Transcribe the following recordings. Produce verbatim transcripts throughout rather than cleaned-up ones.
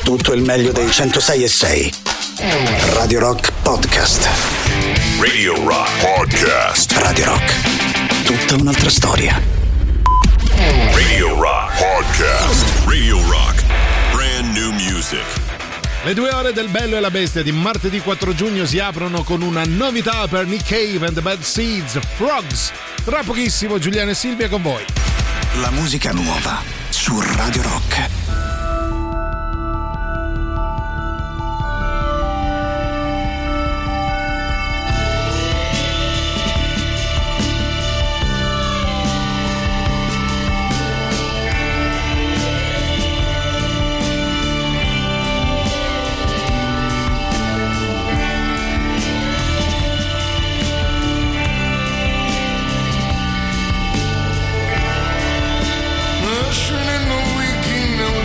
tutto il meglio dei centosei e sei. Radio Rock Podcast. Radio Rock Podcast. Radio Rock. Tutta un'altra storia. Radio Rock Podcast. Radio Rock. Brand new music. Le due ore del Bello e la Bestia di martedì quattro giugno si aprono con una novità per Nick Cave and the Bad Seeds, Frogs. Tra pochissimo Giuliano e Silvia con voi. La musica nuova su Radio Rock. Rushing in the waking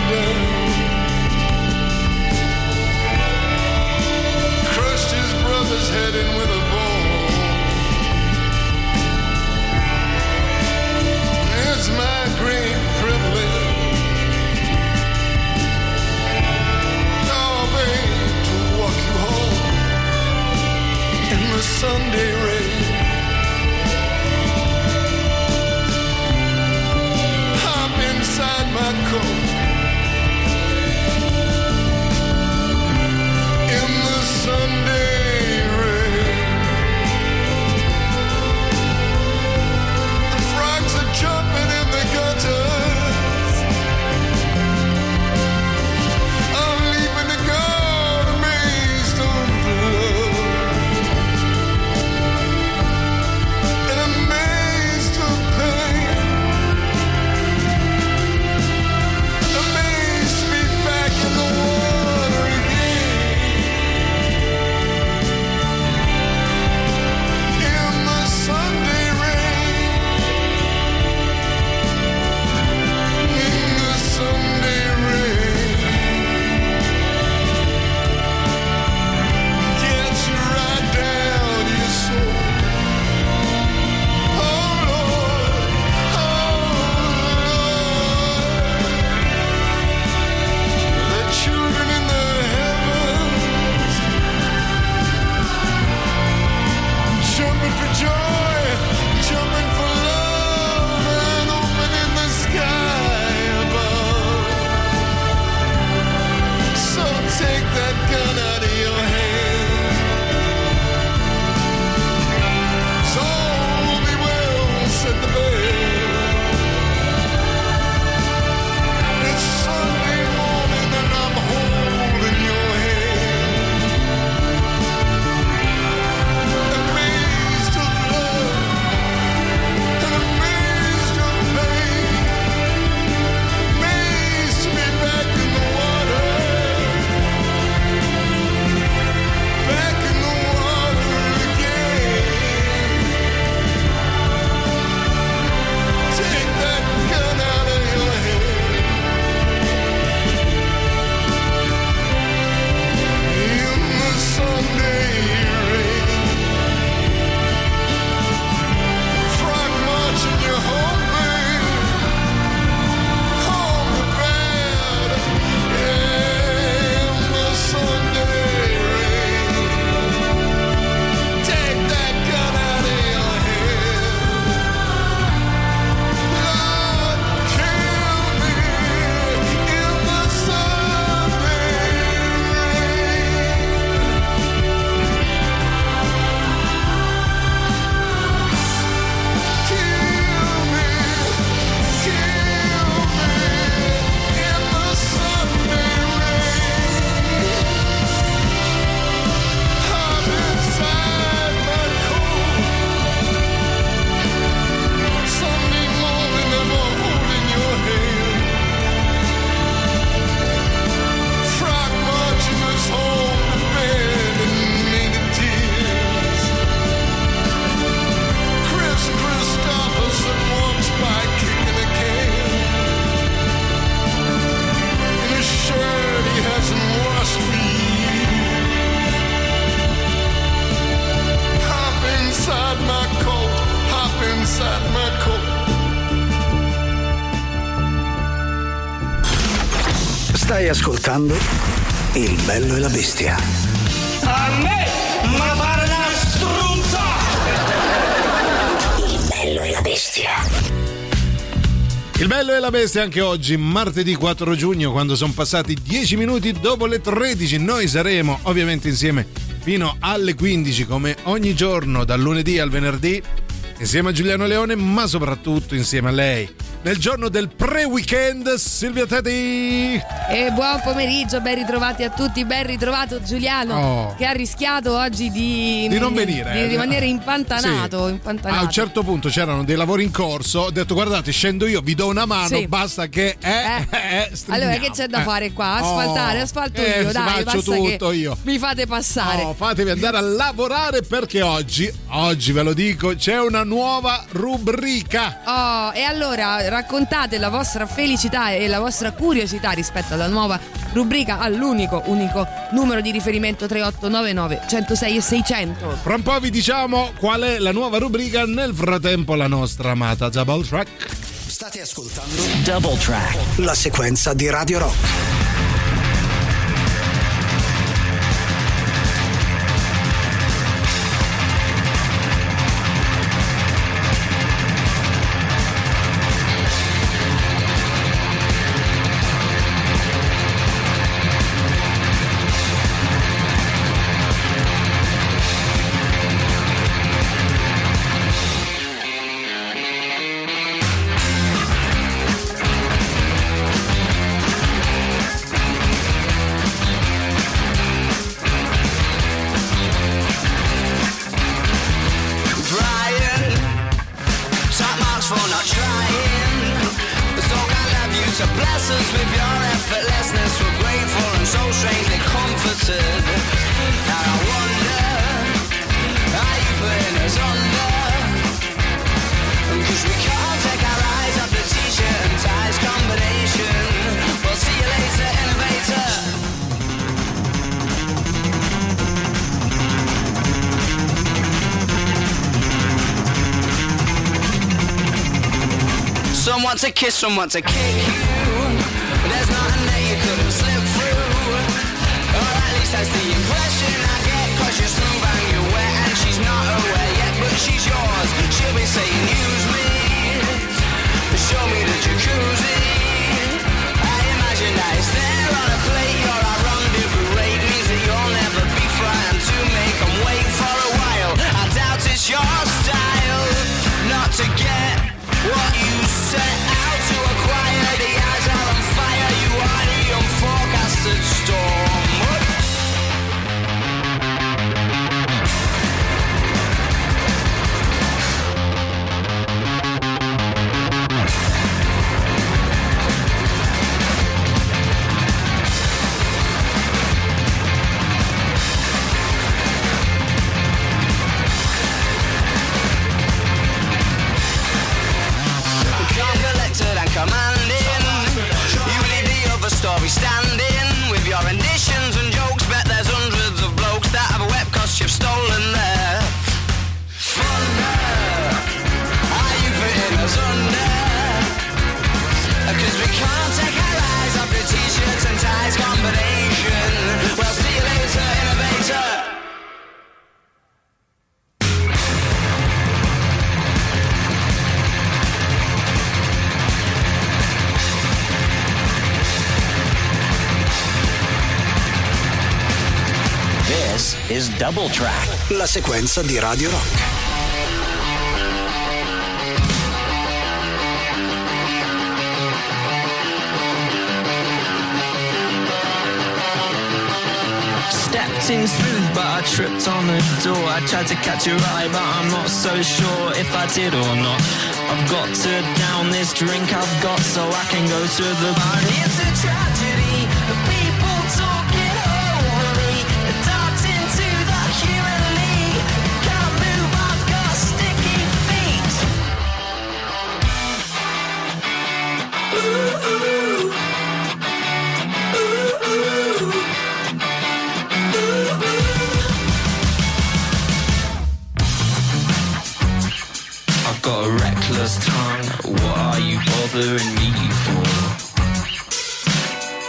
ascoltando Il Bello e la Bestia. A me, ma pare una struzza! Il Bello e la Bestia. Il Bello e la Bestia anche oggi, martedì quattro giugno, quando sono passati dieci minuti dopo le tredici. Noi saremo ovviamente insieme fino alle quindici, come ogni giorno, dal lunedì al venerdì, insieme a Giuliano Leone, ma soprattutto insieme a lei. Nel giorno del pre-weekend, Silvia Teti. E buon pomeriggio, ben ritrovati a tutti, ben ritrovato Giuliano, oh. che ha rischiato oggi di, di non venire, di eh. rimanere impantanato, sì. impantanato. A un certo punto c'erano dei lavori in corso, ho detto guardate, scendo io, vi do una mano, sì. basta che eh, eh. Eh, allora che c'è da eh. fare qua? Asfaltare, oh. asfalto eh, io, dai, faccio basta tutto che io. mi fate passare. Oh, fatevi andare a lavorare, perché oggi, oggi ve lo dico, c'è una nuova rubrica. Oh, e allora raccontate la vostra felicità e la vostra curiosità rispetto alla nuova rubrica all'unico unico numero di riferimento tre otto nove nove uno zero sei e seicento. Fra un po' vi diciamo qual è la nuova rubrica, nel frattempo la nostra amata Double Track. State ascoltando Double Track, la sequenza di Radio Rock. Someone to kiss, someone to kick you. There's nothing that you couldn't slip through. Or at least that's the impression I get. Cause you're smooth and you're wet and she's not aware yet, but she's yours. She'll be saying use me, show me the jacuzzi. I imagine that it's there on a plate. Your rendezvous rate means that you'll never be frightened to make them wait for a while. I doubt it's your style not to get what you set out to acquire. The eyes are on fire, you are the unforecasted storm. Story standing with your renditions and jokes. Bet there's hundreds of blokes that have a web cost you've stolen there. Thunder, are you putting us under? Cause we can't take our eyes off the t-shirts and ties combination. Well, see you later, innovator. This is Double Track, la sequenza di Radio Rock. Stepped in smooth, but I tripped on the door. I tried to catch your eye, but I'm not so sure if I did or not. I've got to down this drink I've got so I can go to the bar. It's a tragedy, the people talking over me, darts into the human league. Can't move, I've got sticky feet. Ooh, ooh. Ooh, ooh. I've got a reckless tongue, what are you bothering me for?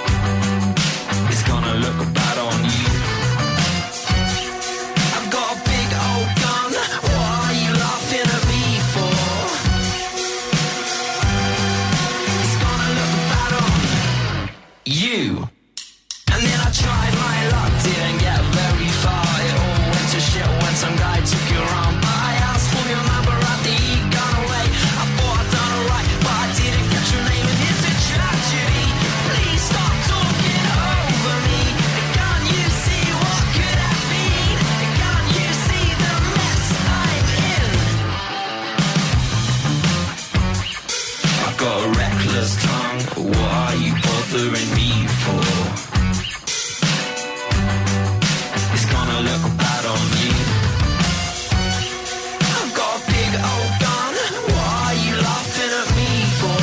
And then I tried my luck, didn't get very far. It all went to shit when some guy took your arm. I asked for your number at the E gone away. I thought I'd done alright, but I didn't catch your name, and it's a tragedy. Please stop talking over me. Can't you see what could have been? Can't you see the mess I'm in? I've got a reckless tongue. What are you bothering me for? It's gonna look bad on you. I've got a big old gun. What are you laughing at me for?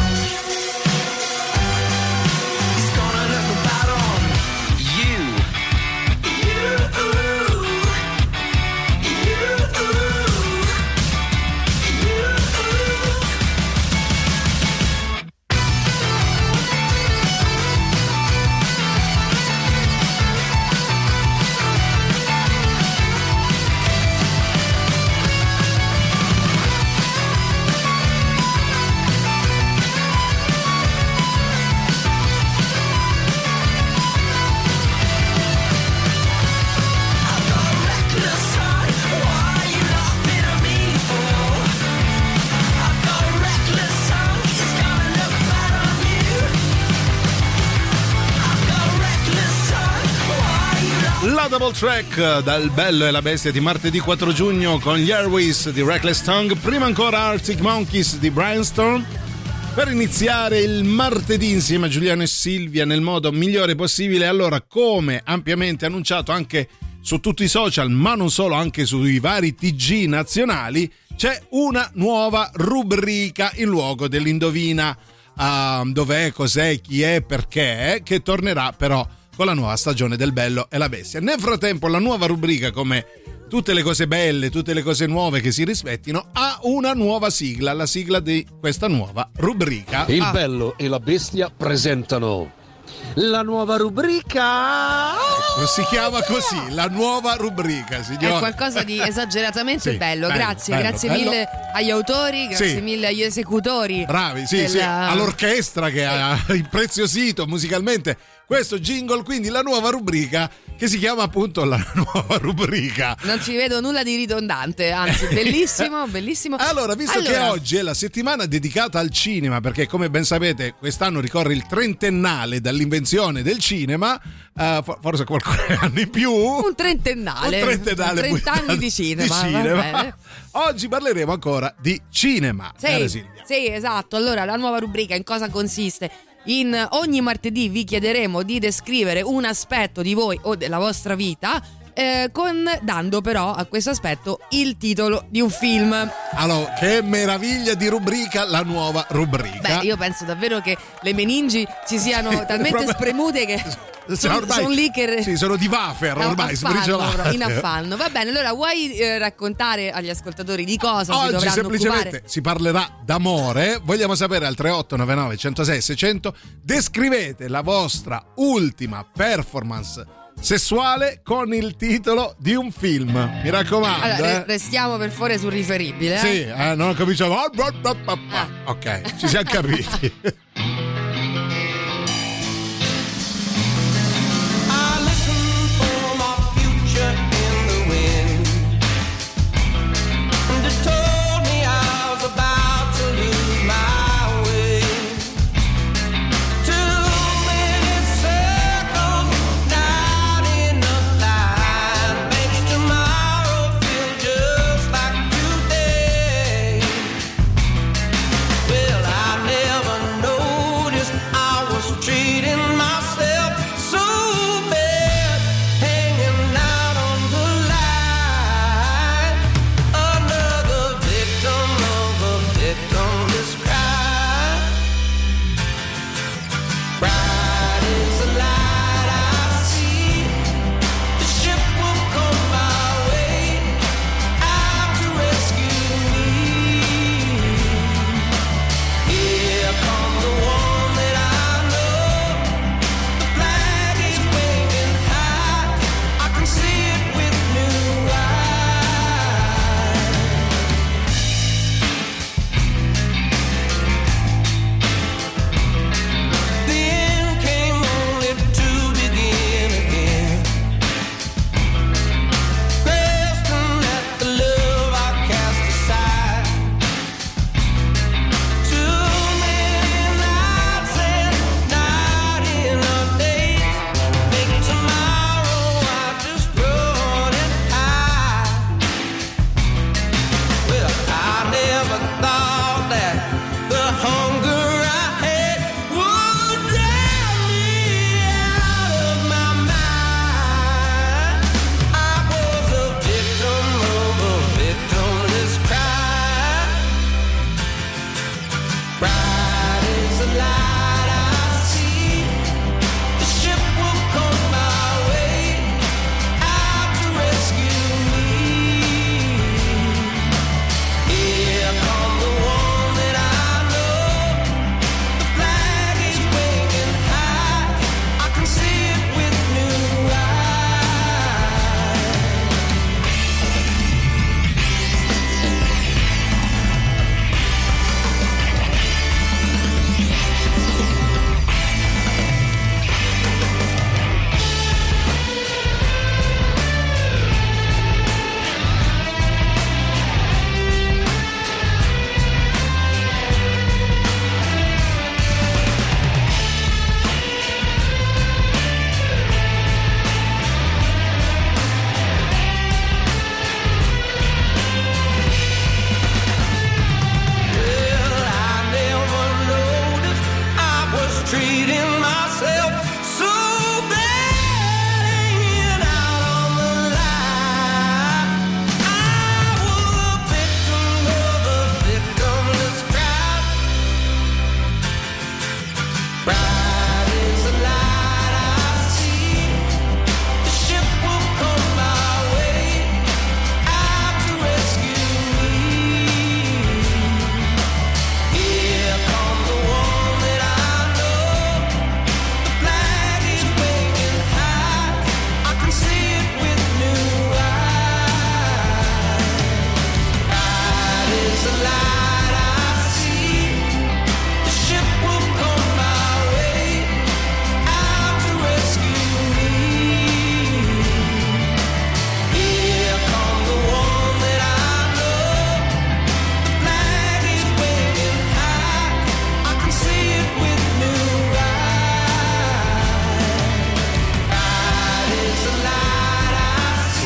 It's gonna look bad on you. You, La double track dal Bello e la Bestia di martedì quattro giugno con gli Airways di Reckless Tongue, prima ancora Arctic Monkeys di Brainstorm, per iniziare il martedì insieme a Giuliano e Silvia nel modo migliore possibile. Allora, come ampiamente annunciato anche su tutti i social, ma non solo, anche sui vari T G nazionali, c'è una nuova rubrica in luogo dell'indovina uh, dov'è, cos'è, chi è, perché, che tornerà però con la nuova stagione del Bello e la Bestia. Nel frattempo la nuova rubrica, come tutte le cose belle, tutte le cose nuove che si rispettino, ha una nuova sigla, la sigla di questa nuova rubrica. Il ah. Bello e la Bestia presentano la nuova rubrica. Ecco, si chiama così, la nuova rubrica, signore. È qualcosa di esageratamente sì, bello. bello, Grazie, bello, grazie bello. mille agli autori, grazie sì. mille agli esecutori. Bravi, sì, della... sì, all'orchestra che ha impreziosito musicalmente questo jingle, quindi la nuova rubrica che si chiama appunto la nuova rubrica. Non ci vedo nulla di ridondante, anzi bellissimo, bellissimo. Allora, visto allora... che oggi è la settimana dedicata al cinema, perché come ben sapete quest'anno ricorre il trentennale dall'invenzione del cinema, uh, forse qualche anno in più. Un trentennale. Un trentennale. trent'anni di cinema. Di cinema. Oggi parleremo ancora di cinema. Sì, sì, esatto. Allora, la nuova rubrica in cosa consiste? In ogni martedì vi chiederemo di descrivere un aspetto di voi o della vostra vita, eh, con, dando però a questo aspetto il titolo di un film. Allora, che meraviglia di rubrica, la nuova rubrica. Beh, io penso davvero che le meningi ci siano talmente proprio... spremute che sono, ormai, sono lì che... Sì, sono di wafer ormai, sbriciolate. In affanno. Va bene, allora vuoi eh, raccontare agli ascoltatori di cosa oggi si dovranno semplicemente occupare? Si parlerà d'amore. Vogliamo sapere al tre otto nove nove uno zero sei sei zero zero, descrivete la vostra ultima performance sessuale con il titolo di un film, mi raccomando. Allora, eh. restiamo per favore sul riferibile, eh? Sì, eh, non cominciamo. Ah. Ok, ci siamo capiti. Well, I never know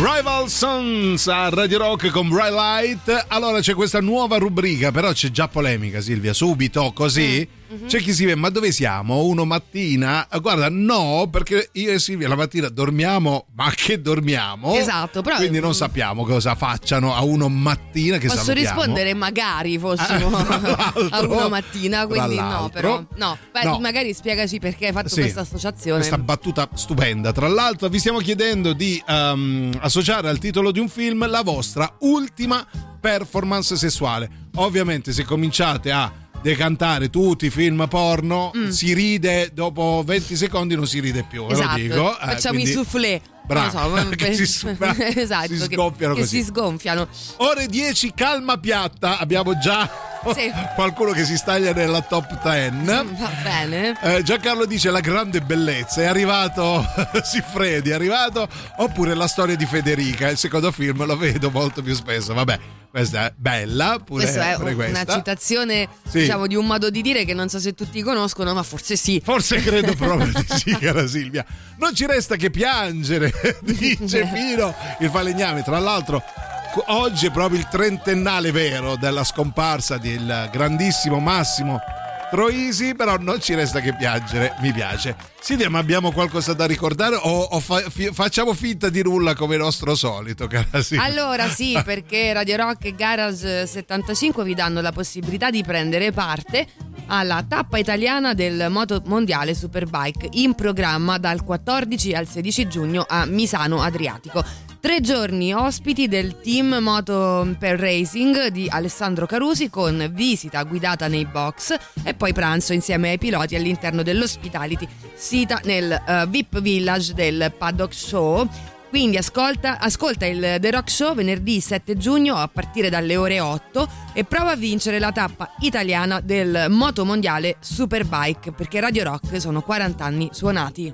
Rival Sons a Radio Rock con Bright Light. Allora c'è questa nuova rubrica, però c'è già polemica, Silvia, subito così. Mm-hmm. C'è chi si vede, ma dove siamo? Uno mattina? Guarda, no, perché io e Silvia la mattina dormiamo, ma che dormiamo? Esatto, però quindi non sappiamo cosa facciano a uno mattina che posso salutiamo. rispondere magari fossimo ah, a uno mattina, quindi no, però no. Beh, no. Magari spiegaci perché hai fatto sì, questa associazione. Questa battuta stupenda. Tra l'altro vi stiamo chiedendo di um, associare al titolo di un film la vostra ultima performance sessuale. Ovviamente se cominciate a decantare tutti i film porno, mm. si ride dopo venti secondi, non si ride più, esatto. Ve lo dico. Eh, Facciamo quindi... i soufflé. Bravo, non so, che si, esatto, si sgonfiano che, così. che si sgonfiano. Ore dieci, calma piatta. Abbiamo già sì. qualcuno che si staglia nella top dieci. Va bene. eh, Giancarlo dice la grande bellezza. È arrivato Siffredi, è arrivato. Oppure la storia di Federica. Il secondo film lo vedo molto più spesso. Vabbè, questa è bella pure, questa è pure una questa. citazione sì. diciamo di un modo di dire che non so se tutti conoscono, ma forse sì. Forse credo proprio di sì, cara Silvia. Non ci resta che piangere, dice Pino il falegname. Tra l'altro oggi è proprio il trentennale vero della scomparsa del grandissimo Massimo Troisi, però non ci resta che piangere. Mi piace. Silvia, ma abbiamo qualcosa da ricordare o, o fa, fi, facciamo finta di nulla come nostro solito, cara Silvia? Allora sì, perché Radio Rock e Garage settantacinque vi danno la possibilità di prendere parte alla tappa italiana del Moto Mondiale Superbike, in programma dal quattordici al sedici giugno a Misano Adriatico. Tre giorni ospiti del team Moto per Racing di Alessandro Carusi, con visita guidata nei box e poi pranzo insieme ai piloti all'interno dell'hospitality sita nel uh, V I P Village del Paddock Show. Quindi ascolta, ascolta il The Rock Show venerdì sette giugno a partire dalle ore otto e prova a vincere la tappa italiana del Moto Mondiale Superbike, perché Radio Rock sono quaranta anni suonati.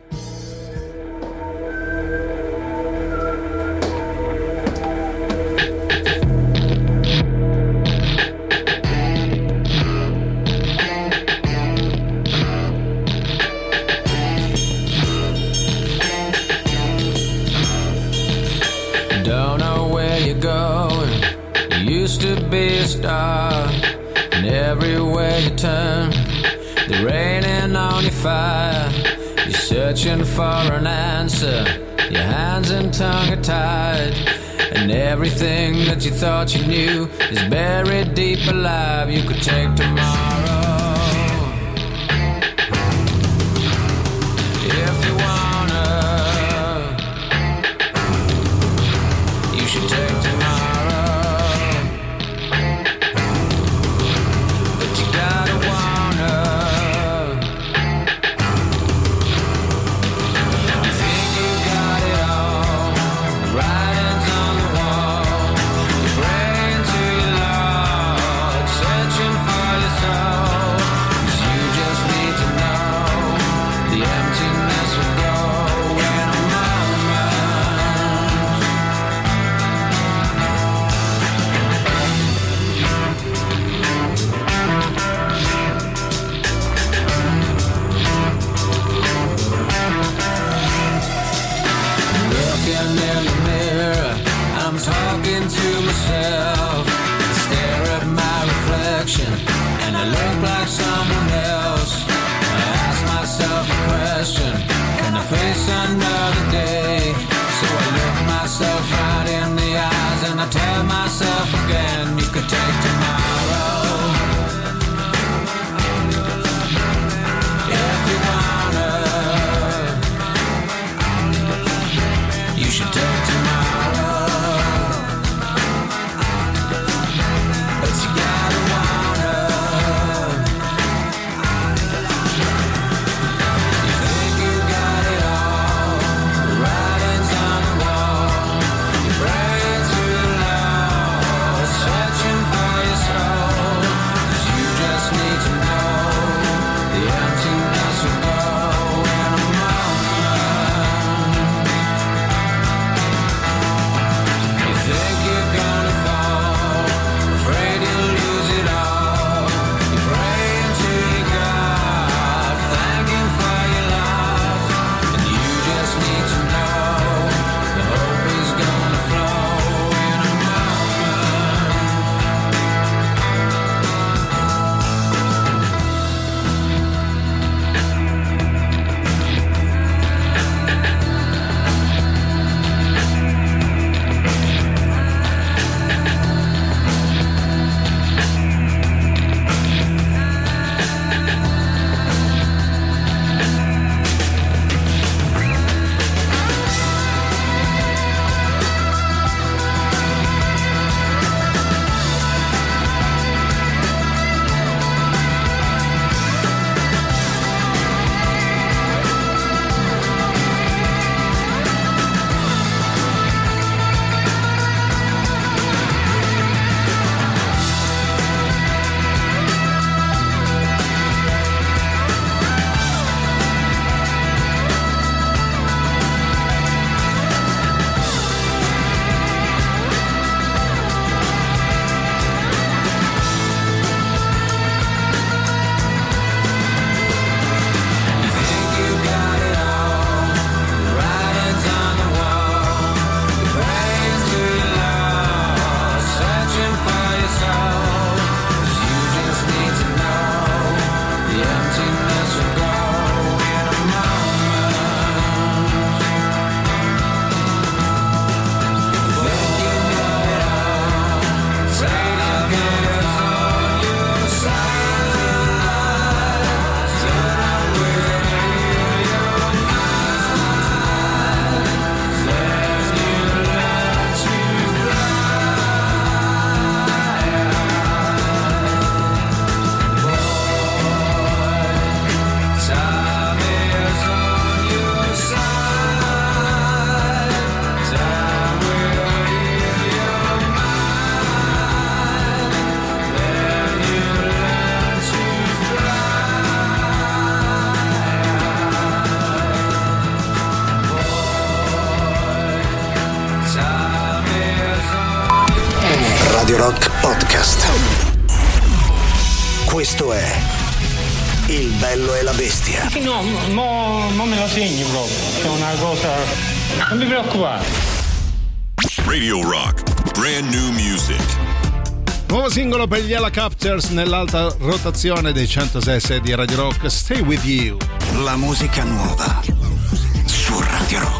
Don't know where you're going. You used to be a star, and everywhere you turn, the raining on your fire. You're searching for an answer. Your hands and tongue are tied, and everything that you thought you knew is buried deep alive. You could take tomorrow if you wanna. You should take tomorrow, but you gotta wanna. You think you got it all, the writing's on the wall. You're praying to your Lord, searching for your soul. 'Cause you just need to know the emptiness will go in a moment. Looking in the mirror, I'm talking to myself. I stare at my reflection, and I look like someone else. I ask myself a question: can I face another day? So I look myself right in the eyes, and I tell myself again, you could take tomorrow if you wanna. You should take tomorrow, but you gotta wanna. You think you got it all, right? Radio Rock Podcast. Questo è Il bello e la bestia. No, mo, mo me lo segni proprio. È una cosa. Non mi preoccupare. Radio Rock, brand new music. Nuovo singolo per gli Helicopters nell'alta rotazione dei centosei sei di Radio Rock, Stay With You. La musica nuova su Radio Rock.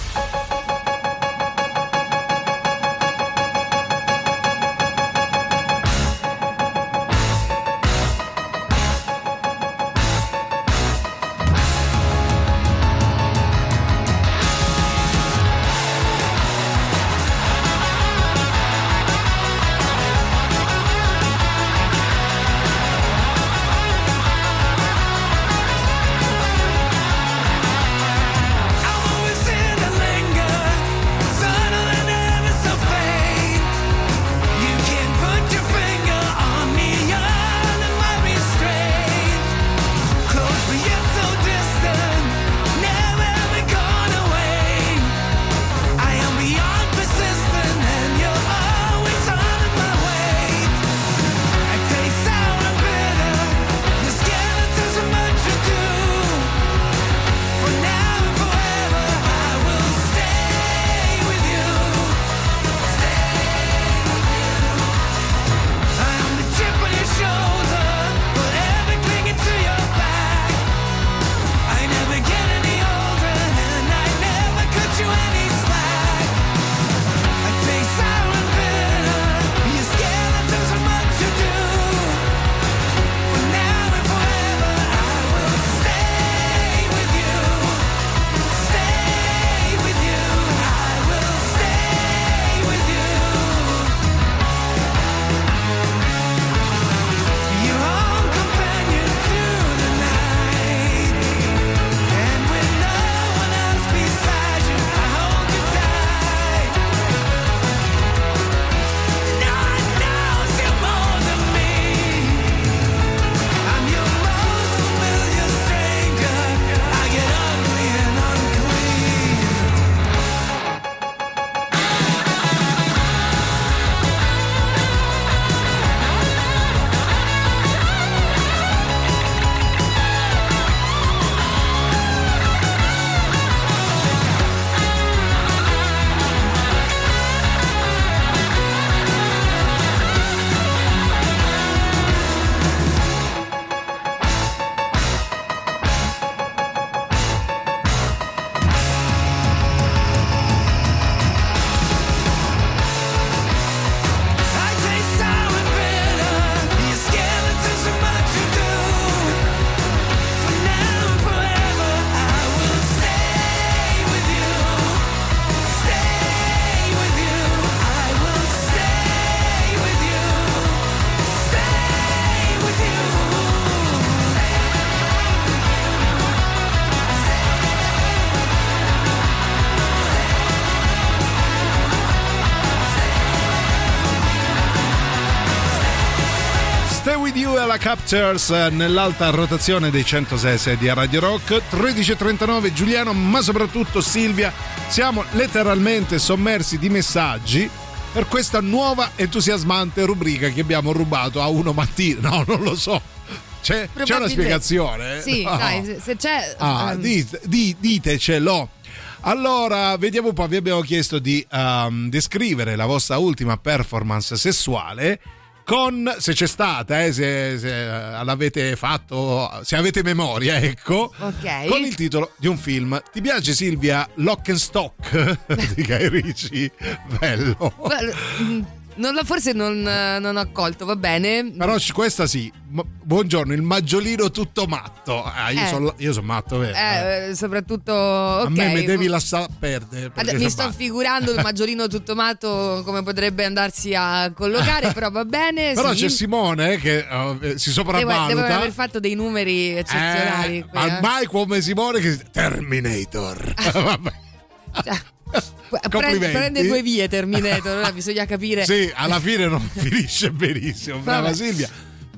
Captures nell'alta rotazione dei centosei sei di Radio Rock. Tredici e trentanove Giuliano, ma soprattutto Silvia, siamo letteralmente sommersi di messaggi per questa nuova entusiasmante rubrica che abbiamo rubato a uno mattina. No, non lo so. C'è, c'è una spiegazione? Sì, no. Dai, se, se c'è ah, um... dite, di, ditecelo. Allora, vediamo un po', vi abbiamo chiesto di um, descrivere la vostra ultima performance sessuale con, se c'è stata, eh, se, se l'avete fatto, se avete memoria, ecco, okay. Con il titolo di un film. Ti piace, Silvia, Lock and Stock di Guy Ritchie? Bello. Non lo, forse non, non ho colto, va bene. Però questa sì. Buongiorno, il maggiolino tutto matto. Ah, io eh. sono io son matto, vero? Eh, soprattutto okay. A me mi devi lasciare perdere. Ad, mi sto matto. figurando il maggiolino tutto matto come potrebbe andarsi a collocare, però va bene. Però sì. c'è Simone che uh, si sopravvaluta. Devo, devo aver fatto dei numeri eccezionali. Eh, ormai come Simone che Terminator. Vabbè. Cioè, Prende, prende due vie Terminator, allora bisogna capire. Sì, alla fine non finisce benissimo. Brava Vabbè. Silvia.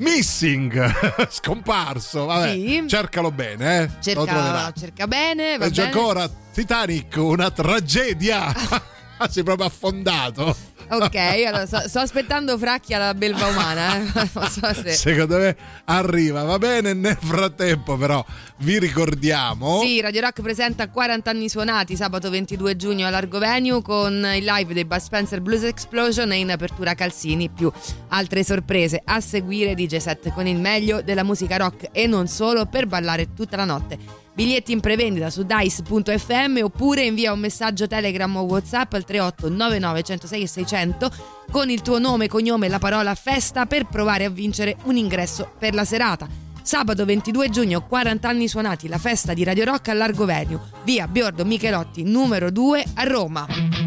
Missing, scomparso. Vabbè, sì. Cercalo bene, eh. Cerca, cerca bene. Va e bene. ancora Titanic, una tragedia. Si è proprio affondato. Ok, allora sto, sto aspettando Fracchi alla belva umana, eh. Non so se... Secondo me arriva, va bene. Nel frattempo però vi ricordiamo. Sì, Radio Rock presenta quaranta anni suonati sabato ventidue giugno all'Argovenue con il live dei Bud Spencer Blues Explosion e in apertura Calzini, più altre sorprese a seguire. D J set con il meglio della musica rock e non solo, per ballare tutta la notte. Biglietti in prevendita su dice punto effe emme oppure invia un messaggio Telegram o WhatsApp al tre otto nove nove uno zero sei sei zero zero con il tuo nome, cognome e la parola festa per provare a vincere un ingresso per la serata. Sabato ventidue giugno, quaranta anni suonati, la festa di Radio Rock all'Argovenue, via Biordo Michelotti numero due a Roma.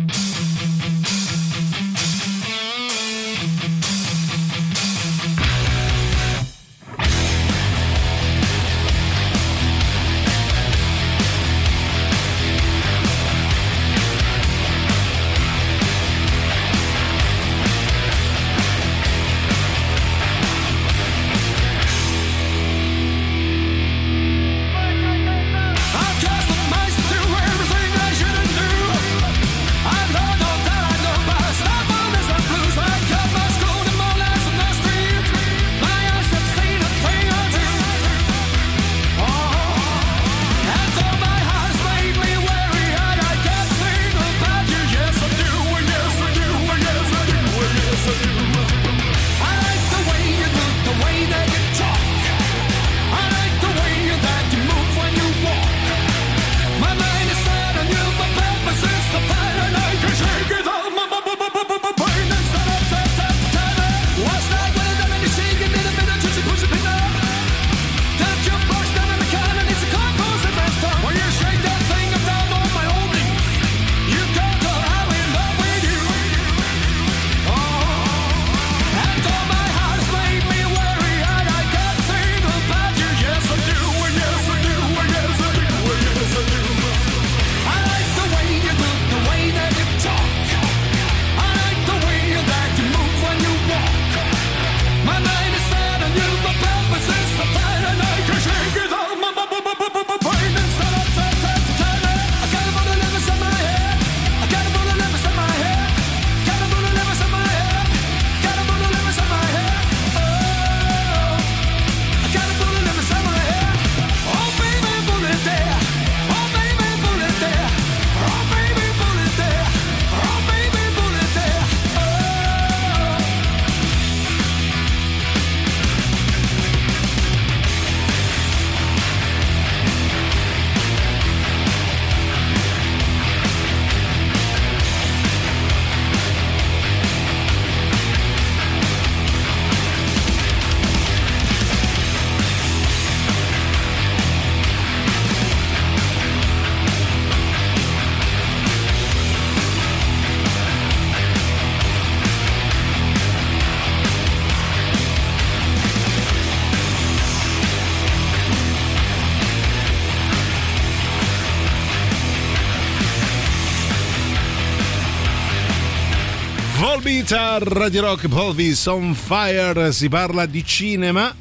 Volbeat, Radio Rock, Volvis on Fire. Si parla di cinema,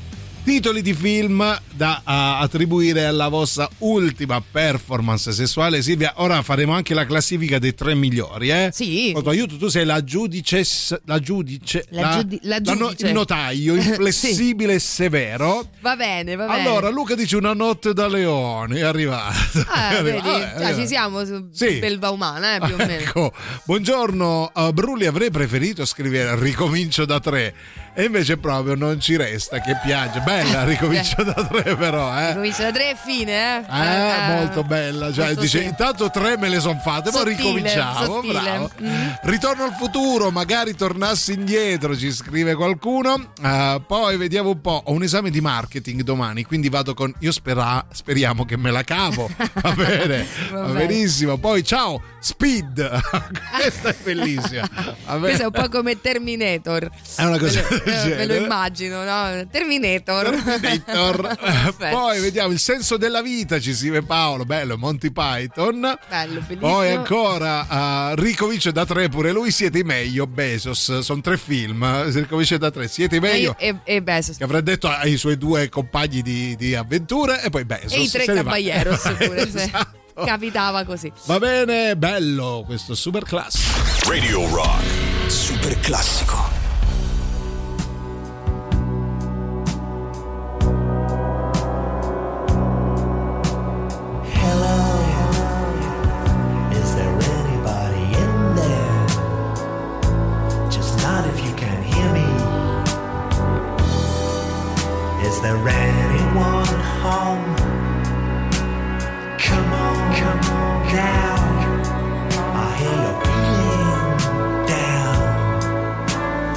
titoli di film da uh, attribuire alla vostra ultima performance sessuale. Silvia, ora faremo anche la classifica dei tre migliori, eh? Sì. Con tuo aiuto, tu sei la giudice, la giudice, la, la, giudi- la la giudice. no, il notaio inflessibile e severo. Va bene, va bene. Allora, Luca dice Una notte da leone, è arrivato. Ah, è arrivato. vedi, Vabbè, già, arrivato. ci siamo su Sì. belva umana, eh, più o meno. Ecco, buongiorno uh, Brulli, avrei preferito scrivere ricomincio da tre e invece proprio non ci resta che piange. Bella, ricomincio da tre però, eh. Ricomincio da tre e fine, eh. Eh, molto bella, cioè questo dice sì. intanto tre me le son fatte, poi Sottile, ricominciamo. sottile. Bravo. Mm. Ritorno al futuro, magari tornassi indietro, ci scrive qualcuno. Uh, poi vediamo un po', ho un esame di marketing domani, quindi vado con io spera, speriamo che me la cavo. Va bene, va bene. benissimo. Poi ciao Speed. Questa è bellissima. Va bene. Questo è un po' come Terminator. È una cosa Ve lo, del eh, ve lo genere. immagino, no? Terminator. Terminator. Perfetto. Poi vediamo Il senso della vita, ci scrive Paolo, bello, Monty Python. Bello, bellissimo. Poi ancora uh, ricomincia da tre pure lui, siete i meglio, Bezos, sono tre film, si ricomincia da tre, siete i meglio. E, e, e Bezos. Che avrà detto ai suoi due compagni di, di avventure e poi Bezos. E i tre se ne va. caballeros pure, se Esatto. capitava così. Va bene, bello questo super class. Radio Rock. super classico. Is there anyone home? Come on, come on now. I hear you're feeling down.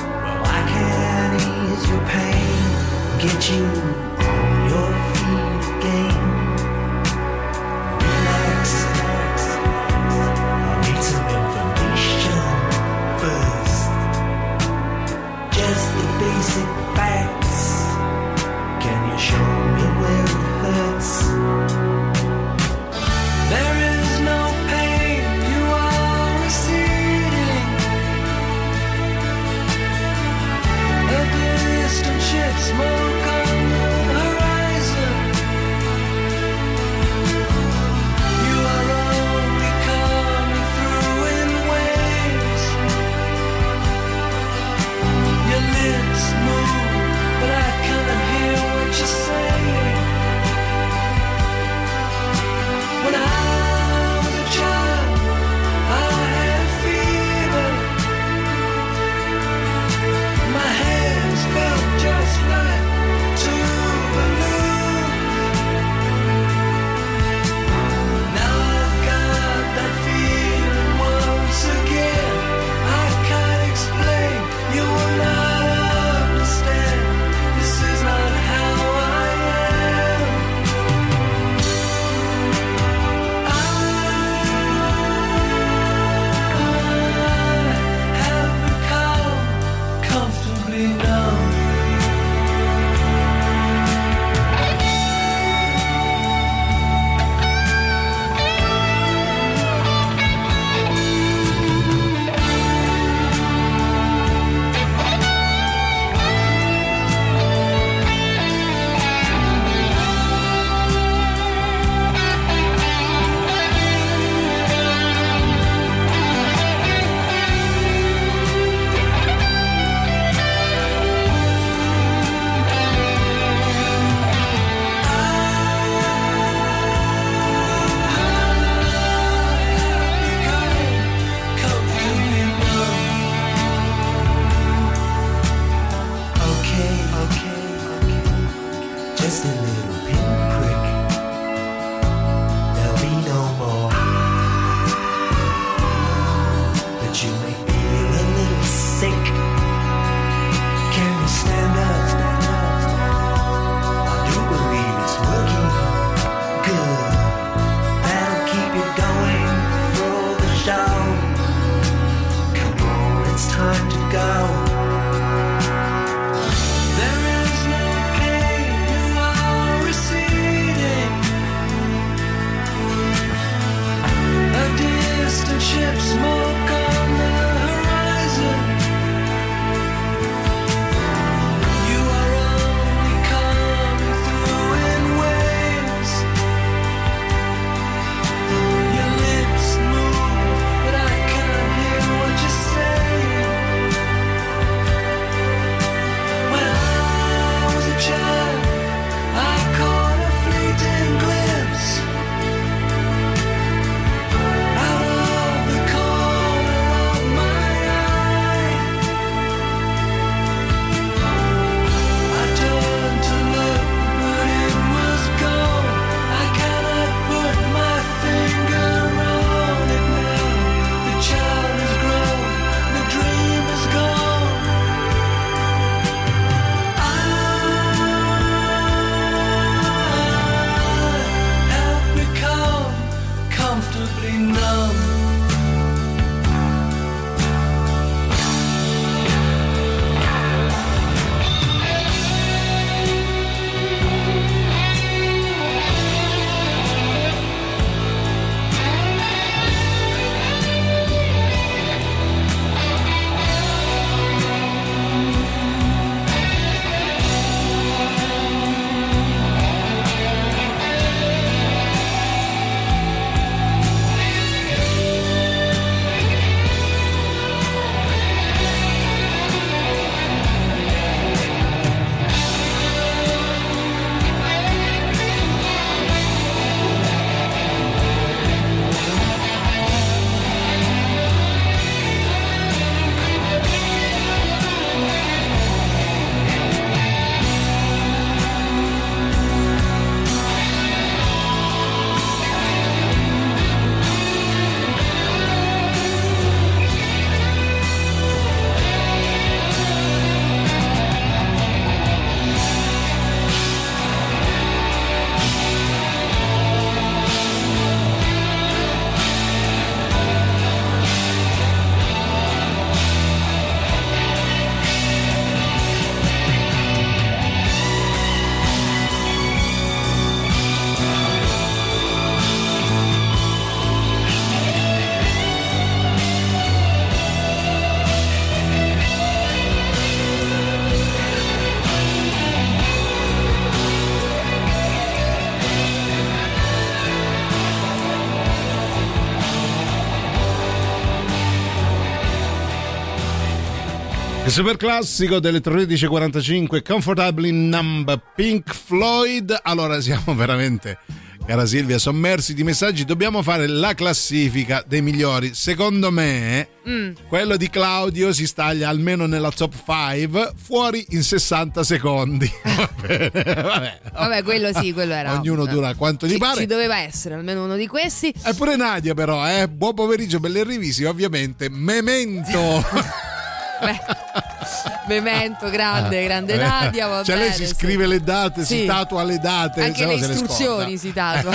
Il super classico delle tredici e quarantacinque, Comfortably Numb, Pink Floyd. Allora siamo veramente, cara Silvia, sommersi di messaggi. Dobbiamo fare la classifica dei migliori. Secondo me mm. quello di Claudio si staglia almeno nella top cinque, fuori in sessanta secondi. Va bene, vabbè. Vabbè, quello sì, quello era. Ognuno dura quanto gli ci, pare. Ci doveva essere almeno uno di questi. E pure Nadia però, eh. Buon pomeriggio, belle rivisi, ovviamente. Memento. Beh, Memento, grande, grande Nadia. Va cioè bene, lei si sì. scrive le date, sì. si tatua le date, anche le istruzioni le si tatua.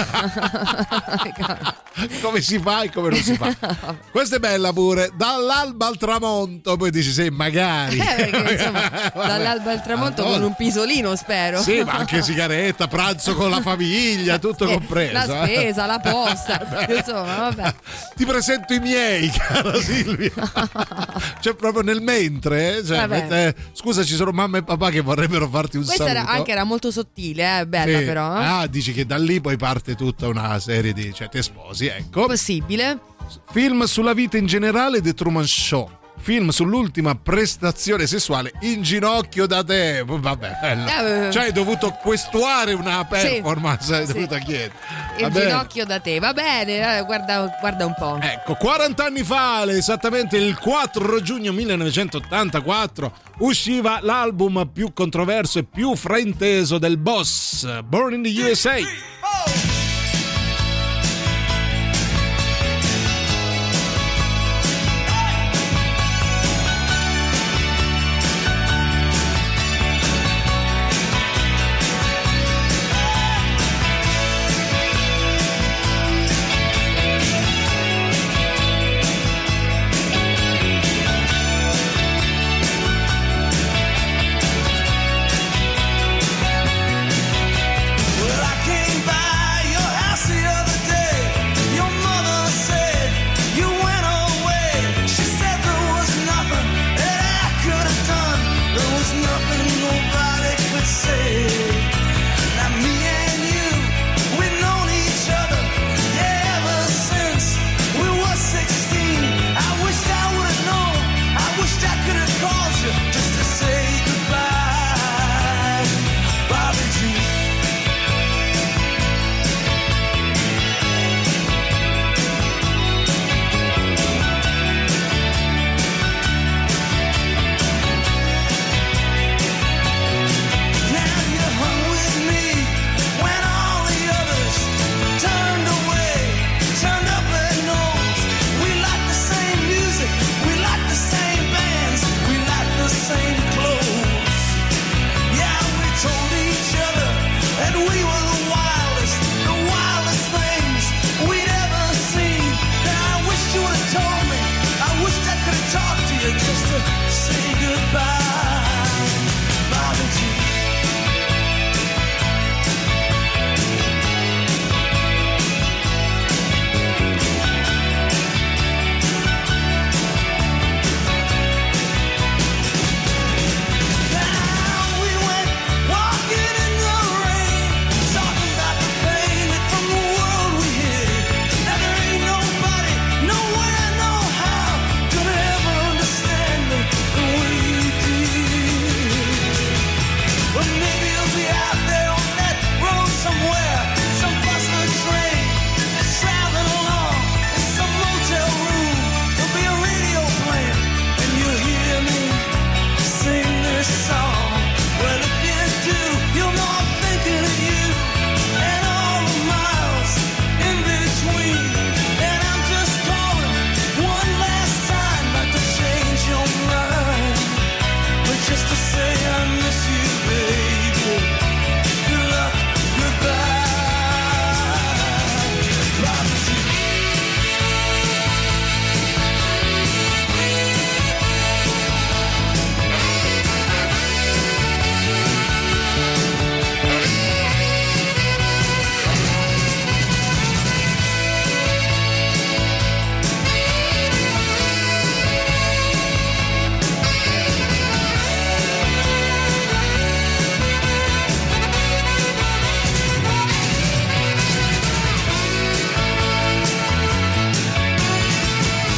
Come si fa e come non si fa. Questa è bella pure, dall'alba al tramonto. Poi dici sì, magari eh, perché, insomma, dall'alba al tramonto allora, con un pisolino, spero. Sì, ma anche sigaretta, pranzo con la famiglia, tutto eh, compreso. La spesa, eh. la posta. Insomma, vabbè. Ti presento i miei, cara Silvia. Cioè proprio nel mentre, cioè, mette, scusa, ci sono mamma e papà che vorrebbero farti un Questa saluto. Questa anche era molto sottile, eh, bella sì. però. Eh? Ah, dici che da lì poi parte tutta una serie di, cioè te sposi, ecco. Possibile. Film sulla vita in generale, The Truman Show. Film sull'ultima prestazione sessuale, In ginocchio da te. Vabbè, bello. Cioè hai dovuto questuare una performance, sì, hai dovuto sì. chiedere. In ginocchio da te, va bene, guarda, guarda un po'. Ecco, quaranta anni fa, esattamente il quattro giugno millenovecentottantaquattro, usciva l'album più controverso e più frainteso del boss, Born in the U S A. Well, I came back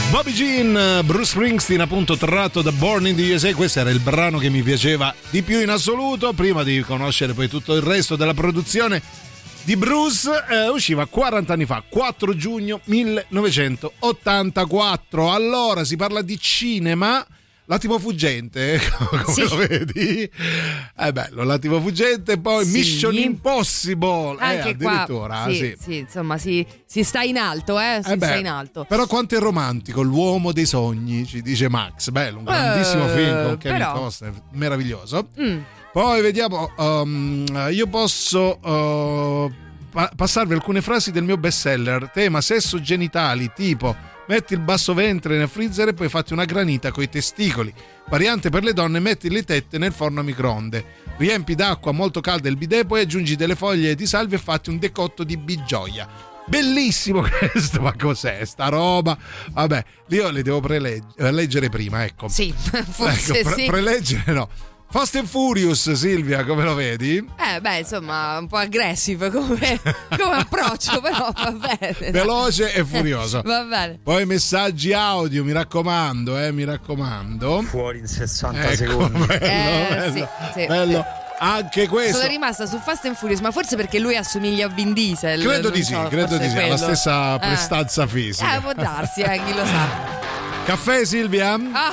Bobby Jean, Bruce Springsteen, appunto tratto da Born in the U S A. Questo era il brano che mi piaceva di più in assoluto, prima di conoscere poi tutto il resto della produzione di Bruce. Eh, usciva quaranta anni fa, quattro giugno millenovecentottantaquattro. Allora si parla di cinema. L'attimo fuggente, come sì. lo vedi? È bello, l'attimo fuggente, poi sì. Mission Impossible. Anche eh, addirittura. Qua, sì, sì. sì, insomma, si, si sta in alto, eh? Si eh beh, sta in alto. Però quanto è romantico, l'uomo dei sogni, ci dice Max. Bello, un grandissimo uh, film con Kevin però... Costner, meraviglioso. Mm. Poi vediamo, um, io posso uh, pa- passarvi alcune frasi del mio bestseller, tema sesso genitali, tipo... Metti il basso ventre nel freezer e poi fatti una granita coi testicoli. Variante per le donne, metti le tette nel forno a microonde. Riempi d'acqua molto calda il bidet, poi aggiungi delle foglie di salvia e fatti un decotto di bigioia. Bellissimo questo, ma cos'è sta roba? Vabbè, io le devo prelegge- leggere prima, ecco. Sì, forse ecco, pre- sì. Preleggere no. Fast and Furious, Silvia, come lo vedi? Eh beh, insomma, un po' aggressive come, come approccio, però va bene. Veloce e furioso. Va bene. Poi messaggi audio, mi raccomando, eh, mi raccomando. Fuori in sessanta ecco, secondi. Bello, eh, bello, sì, sì. bello. Anche questo. Sono rimasta su Fast and Furious, ma forse perché lui assomiglia a Vin Diesel. Credo di sì, so, credo di sì, ha la stessa eh. prestanza fisica. Eh, può darsi, eh, chi lo sa. Caffè, Silvia? Ah.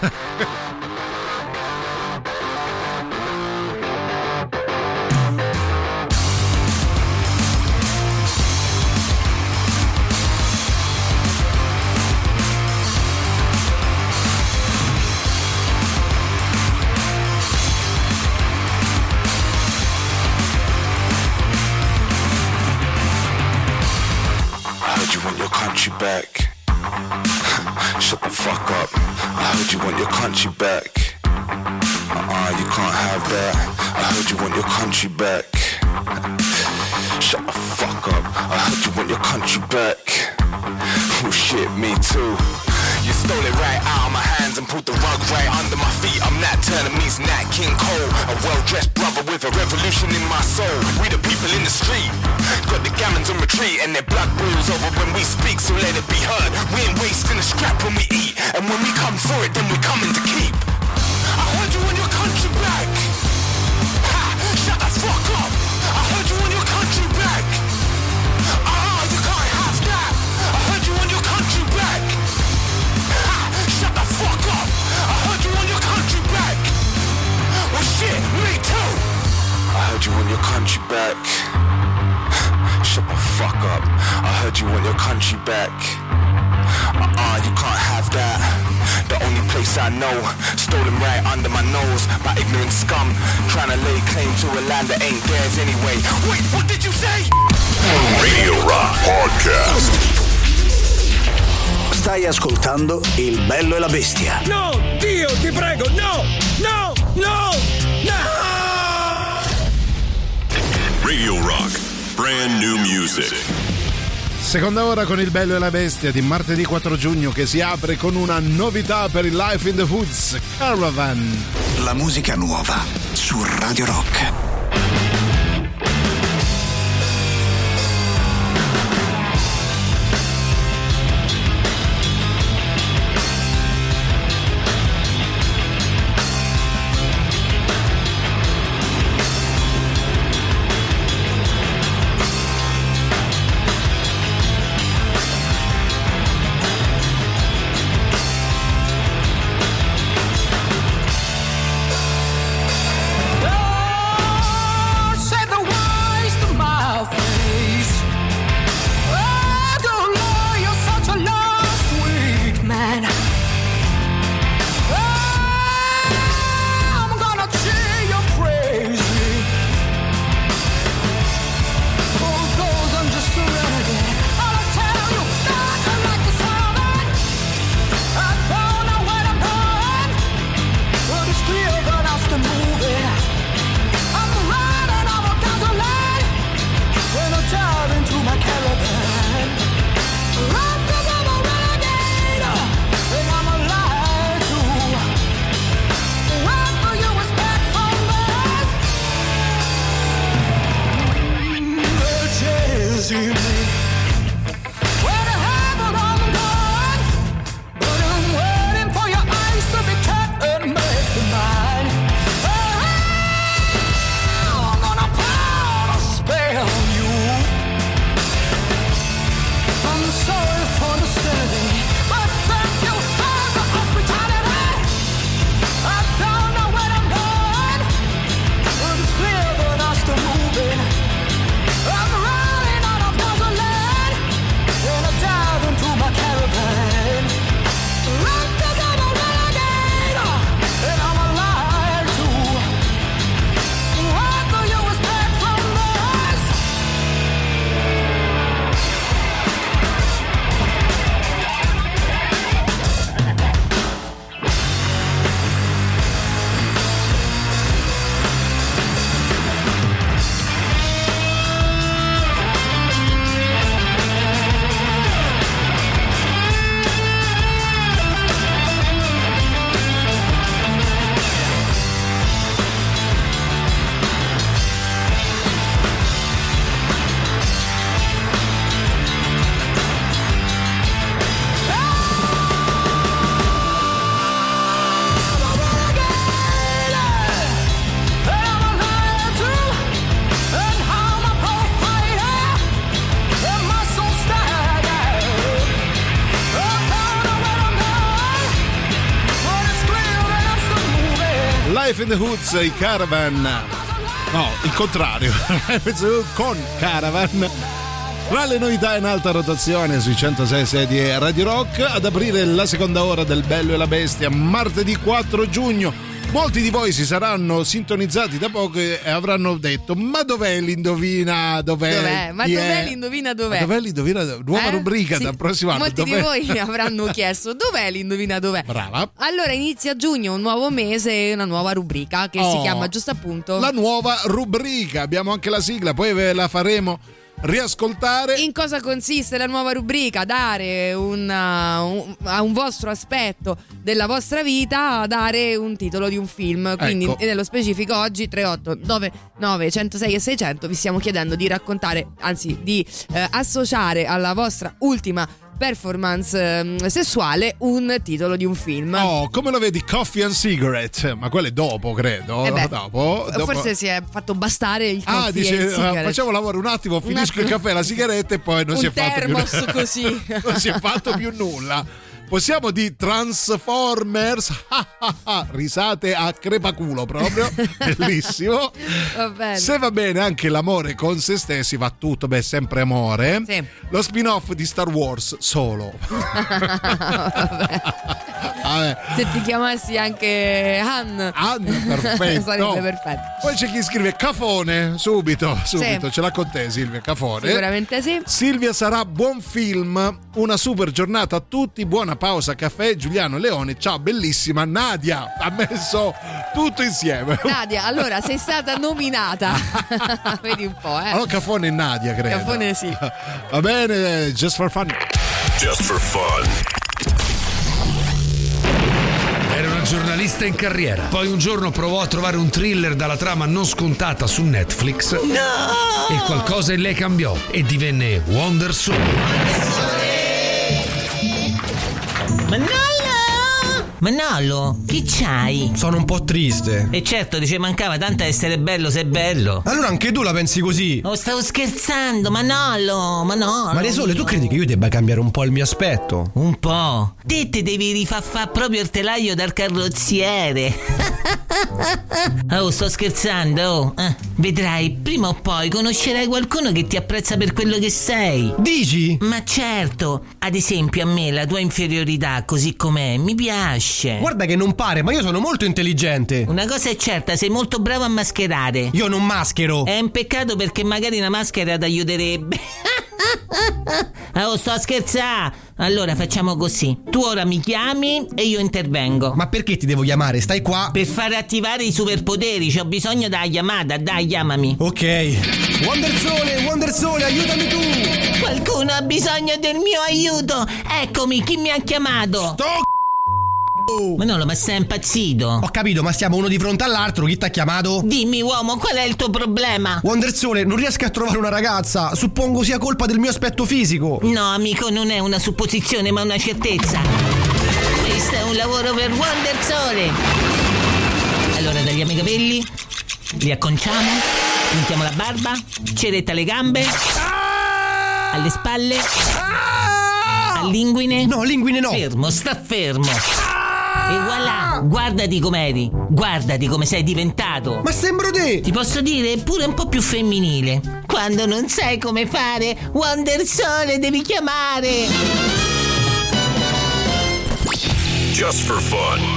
Country back. Shut the fuck up. I heard you want your country back. Uh-uh, you can't have that. I heard you want your country back. Shut the fuck up. I heard you want your country back. Oh shit, me too. You stole it right out of my hands and put the rug right under my feet. I'm Nat Turner meets Nat King Cole, a well-dressed brother with a revolution in my soul. We the people in the street, got the gammons on retreat and their blood boils over when we speak, so let it be heard. We ain't wasting a scrap when we eat, and when we come for it, then we're coming to keep. I heard you want your country back. Ha! Shut the fuck up. I heard you want your country back. Ah, you can't have that. I heard you want your country back. Shut the fuck up! I heard you want your country back! Well shit, me too! I heard you want your country back. Shut the fuck up. I heard you want your country back. Uh-uh, you can't have that. The only place I know, stolen right under my nose by ignorant scum, trying to lay claim to a land that ain't theirs anyway. Wait, what did you say? Radio Rock Podcast. Stai ascoltando Il Bello e la Bestia. No, Dio, ti prego, no, no, no, no! Radio Rock, brand new music. Seconda ora con Il Bello e la Bestia di martedì quattro giugno, che si apre con una novità per il Life in the Woods, Caravan. La musica nuova su Radio Rock. Oh! Life in the Hoods, i Caravan. No, il contrario. Life in the Hoods con Caravan. Tra le novità in alta rotazione sui centosei sei di Radio Rock, ad aprire la seconda ora del Bello e la Bestia, martedì quattro giugno. Molti di voi si saranno sintonizzati da poco e avranno detto: ma dov'è l'indovina? Dov'è? Dov'è? Ma dov'è l'indovina dov'è? Ma dov'è l'indovina? Nuova eh? rubrica sì. dal prossimo anno. Molti dov'è? di voi avranno chiesto: dov'è l'indovina dov'è? Brava. Allora inizia giugno, un nuovo mese e una nuova rubrica che oh, si chiama giusto appunto la nuova rubrica. Abbiamo anche la sigla, poi ve la faremo riascoltare. In cosa consiste la nuova rubrica? Dare una, un, a un vostro aspetto della vostra vita, dare un titolo di un film. Quindi ecco. nello specifico oggi tre otto nove nove uno zero sei e seicento vi stiamo chiedendo di raccontare, anzi di eh, associare alla vostra ultima performance eh, sessuale un titolo di un film. Oh, come lo vedi? Coffee and Cigarette, ma quello è dopo, credo. Eh beh, dopo, dopo. Forse si è fatto bastare il ah, coffee dice, and cigarette. Facciamo lavoro un attimo, finisco un il caffè, la sigaretta e poi non un si è fatto più termos così. non si è fatto più nulla. Possiamo di Transformers, risate a crepaculo proprio, bellissimo. Va bene. Se va bene anche l'amore con se stessi, va tutto, beh, sempre amore. Sì. Lo spin-off di Star Wars, Solo. Vabbè. Vabbè. Se ti chiamassi anche Han, Han, perfetto. sarebbe perfetto. Poi c'è chi scrive Cafone, subito, subito, Sì. ce l'ha con te Silvia, Cafone. Sicuramente sì. Silvia sarà buon film, una super giornata a tutti, buona pausa caffè, Giuliano Leone, ciao bellissima Nadia, ha messo tutto insieme. Nadia, allora sei stata nominata. Vedi un po', eh. Allora Cafone e Nadia, credo. Cafone sì. Va bene, just for fun. Just for fun. Era una giornalista in carriera. Poi un giorno provò a trovare un thriller dalla trama non scontata su Netflix. No! E qualcosa in lei cambiò e divenne Wonder Sole. Manolo! Manolo, che c'hai? Sono un po' triste. E certo, dice mancava tanto essere bello se è bello. Allora anche tu la pensi così? Oh, stavo scherzando, Manolo, Manolo. Maria Sole, tu credi che io debba cambiare un po' il mio aspetto? Un po'? Te te devi rifar fa proprio il telaio dal carrozziere. Oh, sto scherzando, oh. Eh, vedrai, prima o poi conoscerai qualcuno che ti apprezza per quello che sei. Dici? Ma certo, ad esempio a me la tua inferiorità così com'è mi piace. Guarda che non pare, ma io sono molto intelligente. Una cosa è certa, sei molto bravo a mascherare. Io non maschero. È un peccato perché magari una maschera ti aiuterebbe. Oh, sto a scherzare. Allora facciamo così: tu ora mi chiami e io intervengo. Ma perché ti devo chiamare? Stai qua? Per far attivare i superpoteri, c'ho bisogno della chiamata. Dai, chiamami. Ok. Wonder Sole, Wonder Sole, aiutami tu. Qualcuno ha bisogno del mio aiuto. Eccomi, chi mi ha chiamato? Sto Manolo, ma sei impazzito? Ho capito, ma stiamo uno di fronte all'altro. Chi t'ha chiamato? Dimmi, uomo, qual è il tuo problema? Wonder Sole, non riesco a trovare una ragazza. Suppongo sia colpa del mio aspetto fisico. No, amico, non è una supposizione, ma una certezza. Questo è un lavoro per Wonder Sole. Allora tagliamo i capelli, li acconciamo, puntiamo la barba, ceretta alle gambe, alle spalle, all'inguine. No, linguine no. Fermo, sta fermo. E voilà, guardati com'eri, guardati come sei diventato. Ma sembro te. Ti posso dire pure un po' più femminile. Quando non sai come fare, Wonder Sole devi chiamare. Just for fun.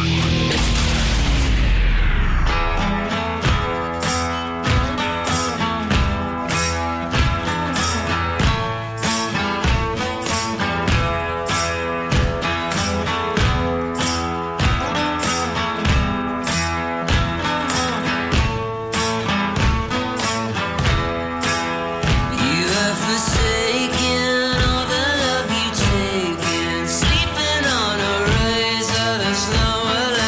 Sleeping on a razor, there's nowhere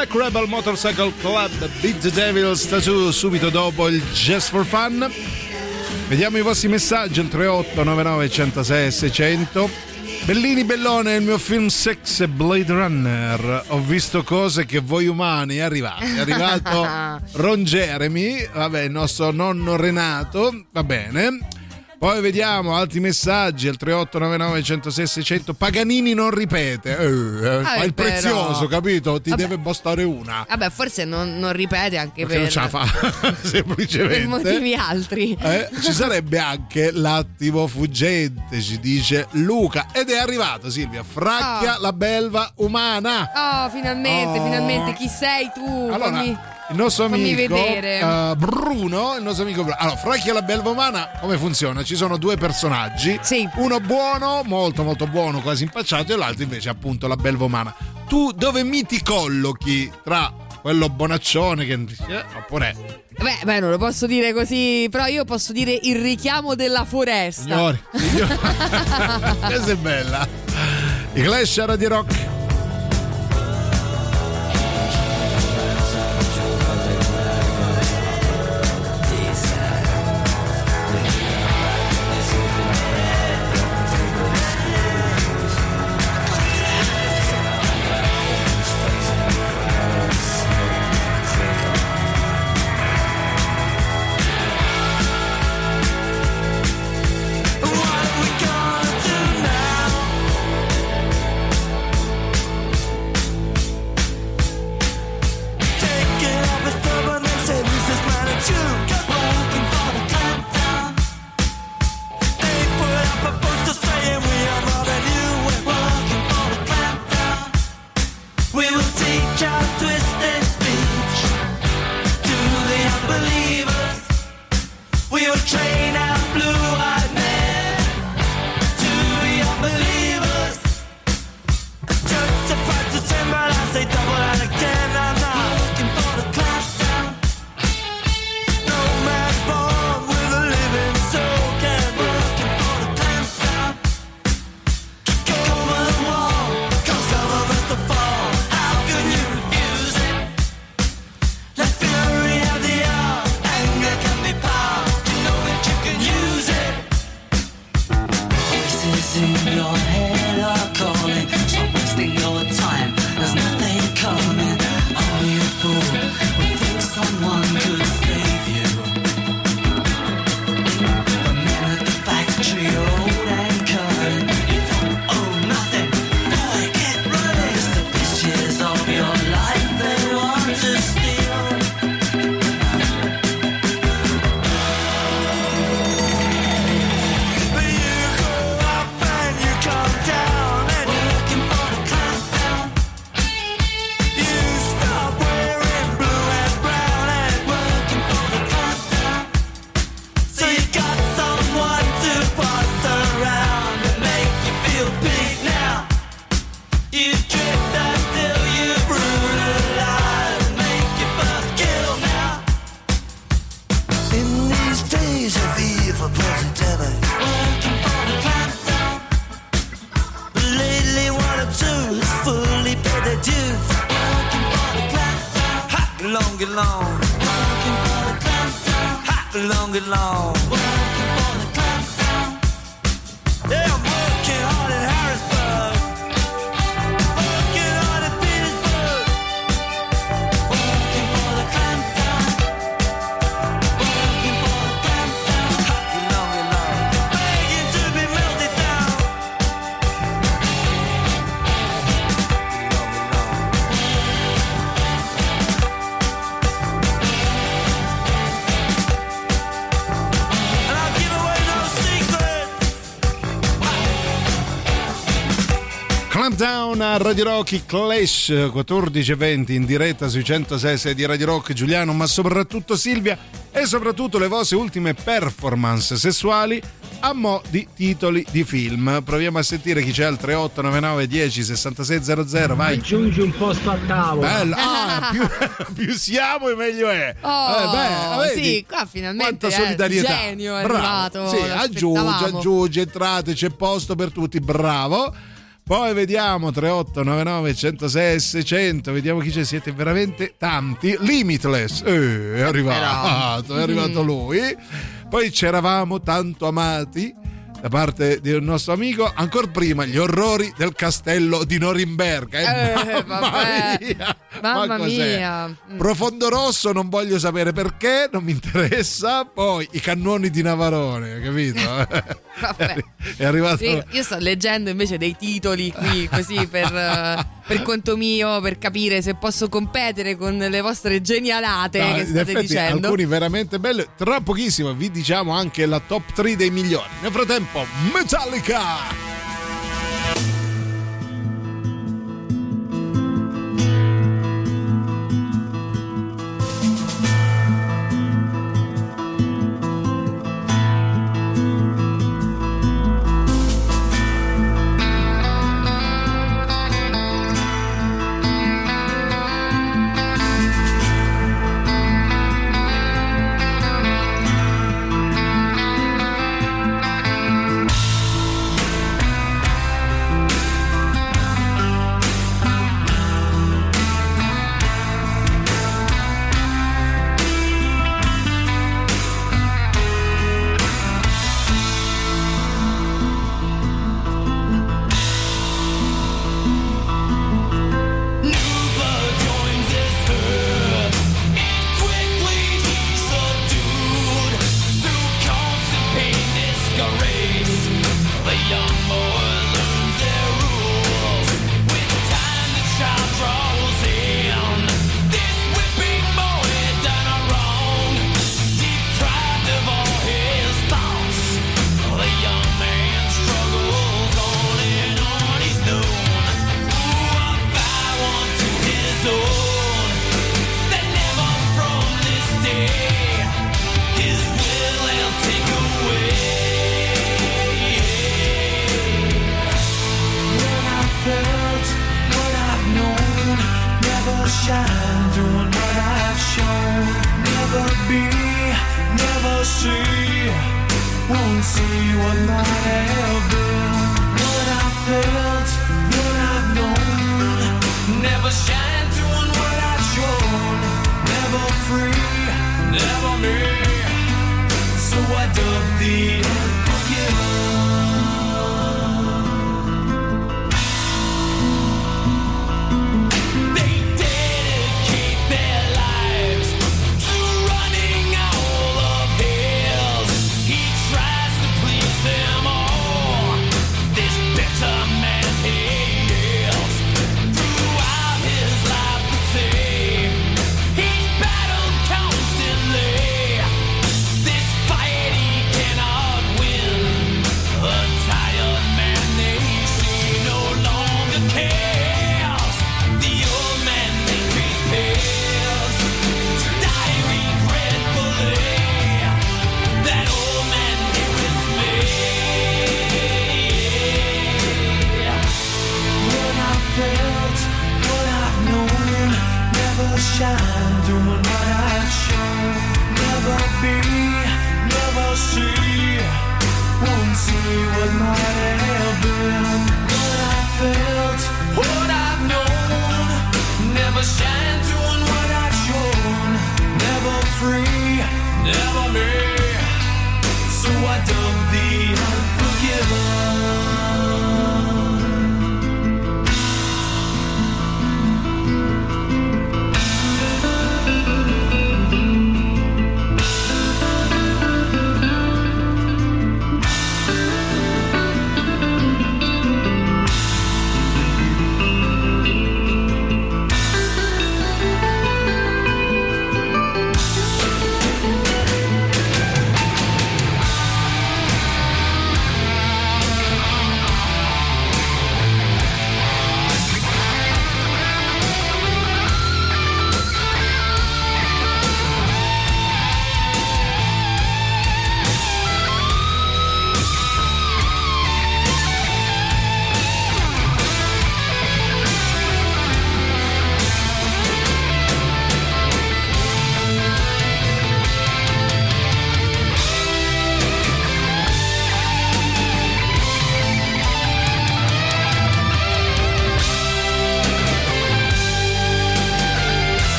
Black Rebel Motorcycle Club, Beat the Devil's Tattoo, subito dopo il Just for Fun. Vediamo i vostri messaggi al tre otto nove nove uno zero sei sei zero zero. Bellini Bellone, il mio film Sex e Blade Runner. Ho visto cose che voi umani. È arrivato, è arrivato Ron Jeremy, vabbè, il nostro nonno Renato, va bene. Poi vediamo altri messaggi al tre otto nove nove uno zero sei sei zero zero. Paganini non ripete, eh, ah, fa il però. prezioso, capito? Ti Vabbè. deve bastare una. Vabbè, forse non, non ripete anche Perché per, non ce la fa semplicemente per motivi altri. eh, ci sarebbe anche l'attimo fuggente, ci dice Luca, ed è arrivato Silvia. Fracchia Oh. la belva umana. Oh, finalmente, Oh. finalmente. Chi sei tu? Allora, fammi, il nostro fammi amico vedere. uh, Bruno, il nostro amico Bruno. Allora, Fracchia la belva umana, come funziona? Ci sono due personaggi, sì. Uno buono, molto molto buono, quasi impacciato, e l'altro invece appunto la belva umana. Tu dove mi ti collochi tra quello bonaccione che eh, oppure Beh, beh, non lo posso dire così, però io posso dire il richiamo della foresta. signori, signori. Questa è bella. I Clash a Radio Rock. Down a Radio Rock, Clash quattordici e venti in diretta sui centosei sei di Radio Rock. Giuliano, ma soprattutto Silvia, e soprattutto le vostre ultime performance sessuali a mo' di titoli di film. Proviamo a sentire chi c'è al tre otto nove nove uno zero sessantasei zero zero. Vai, aggiungi un posto a tavola. Bello. Ah, più, più siamo e meglio è. Oh, eh, beh, vedi? sì, qua finalmente quanta solidarietà. È genio è bravo. arrivato. Sì, aggiungi, aggiungi, entrate, c'è posto per tutti, bravo. Poi vediamo tre otto nove nove uno zero sei seicento, vediamo chi c'è, siete veramente tanti. Limitless, eh, è arrivato, è arrivato lui. Poi c'eravamo tanto amati da parte di un nostro amico, ancora prima gli orrori del castello di Norimberga. Eh, Eh, mamma vabbè. mia, Mamma ma cos'è? mia. Mm. Profondo Rosso, non voglio sapere perché, non mi interessa. Poi i cannoni di Navarone, capito? Vabbè. È arrivato. Sì, io sto leggendo invece dei titoli qui così per, eh, per conto mio, per capire se posso competere con le vostre genialate No, che in state effetti dicendo. alcuni veramente belli. Tra pochissimo vi diciamo anche la top tre dei migliori. Nel frattempo Metallica.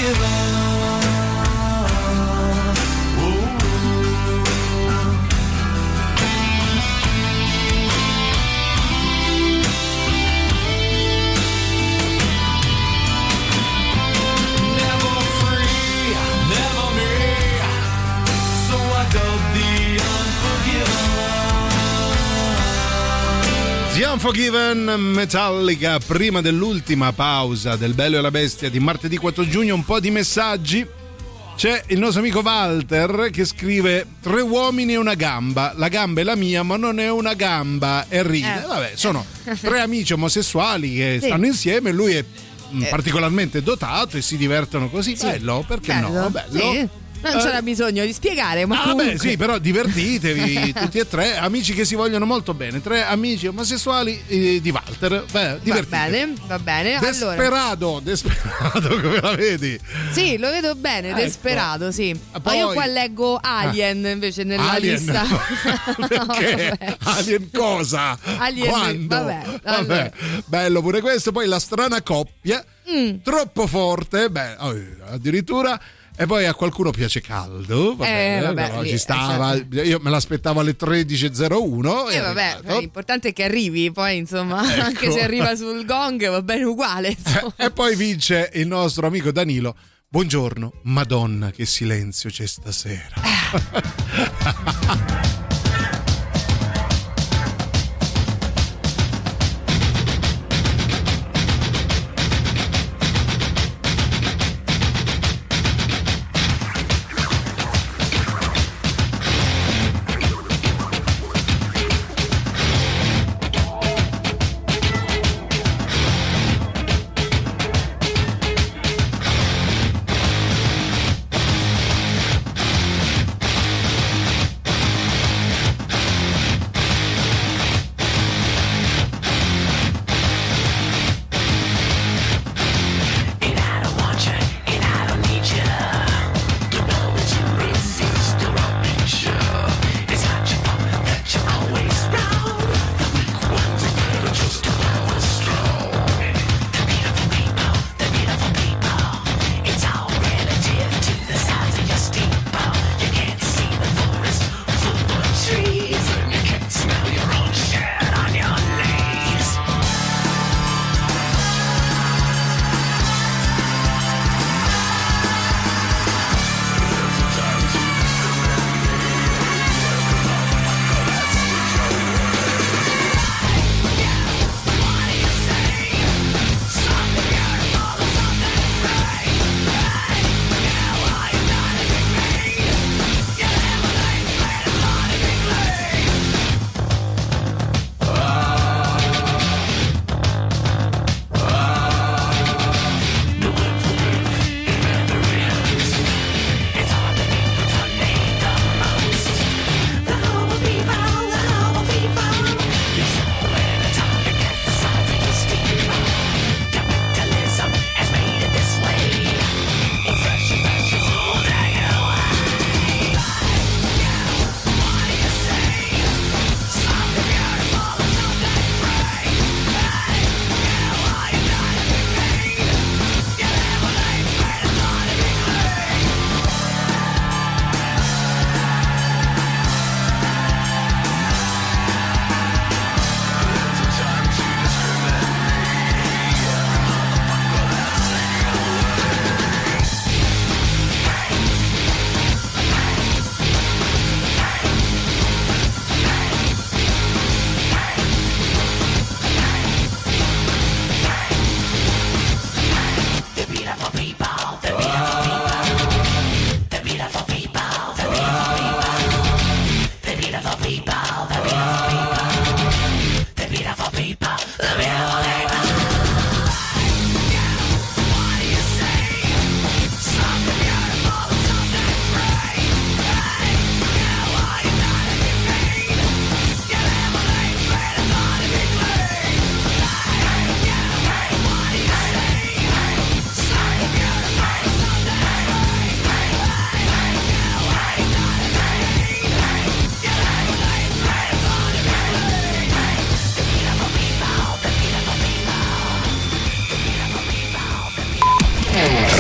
The Unforgiven, Metallica, prima dell'ultima pausa del Bello e la Bestia di martedì quattro giugno. Un po' di messaggi. C'è il nostro amico Walter che scrive: tre uomini e una gamba, la gamba è la mia ma non è una gamba, e ride. Eh. Vabbè, sono tre amici omosessuali che sì. stanno insieme, lui è eh. particolarmente dotato e si divertono così. Sì. Bello, perché bello. no? Bello. Sì. Non c'era uh, bisogno di spiegare, ma ah, comunque... beh, sì, però divertitevi tutti e tre, amici che si vogliono molto bene, tre amici omosessuali eh, di Walter. Beh, divertitevi. Va bene, va bene. Desperado, allora. Desperado, come la vedi? Sì, lo vedo bene, ecco. Desperado, sì. Poi... Ma io qua leggo Alien ah. invece nella Alien. lista. Perché? No, Alien cosa? Alien, quando? Vabbè, vabbè. vabbè. Bello pure questo. Poi la strana coppia, mm. troppo forte, beh, addirittura. E poi a qualcuno piace caldo, vabbè, eh, vabbè no, lì, ci stava, eh, certo. Io me l'aspettavo alle tredici e zero uno. E eh, vabbè, l'importante è che arrivi, poi insomma, ecco. Anche se arriva sul gong va bene uguale. Eh, e poi vince il nostro amico Danilo. Buongiorno, Madonna, che silenzio c'è stasera.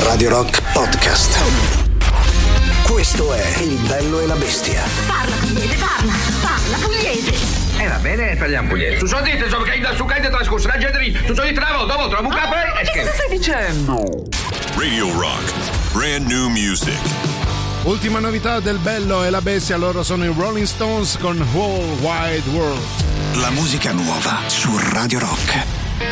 Radio Rock Podcast. Questo è Il bello e la bestia. Parla pugliese, parla, parla pugliese. Eh va bene, parliamo pugliese. Tu so dite, so che da su che trascorso la gente lì. Tu so dite una volta, dopo trovo un capo e che cosa stai dicendo? Radio Rock, brand new music. Ultima novità del bello e la bestia, loro sono i Rolling Stones con Whole Wide World. La musica nuova su Radio Rock.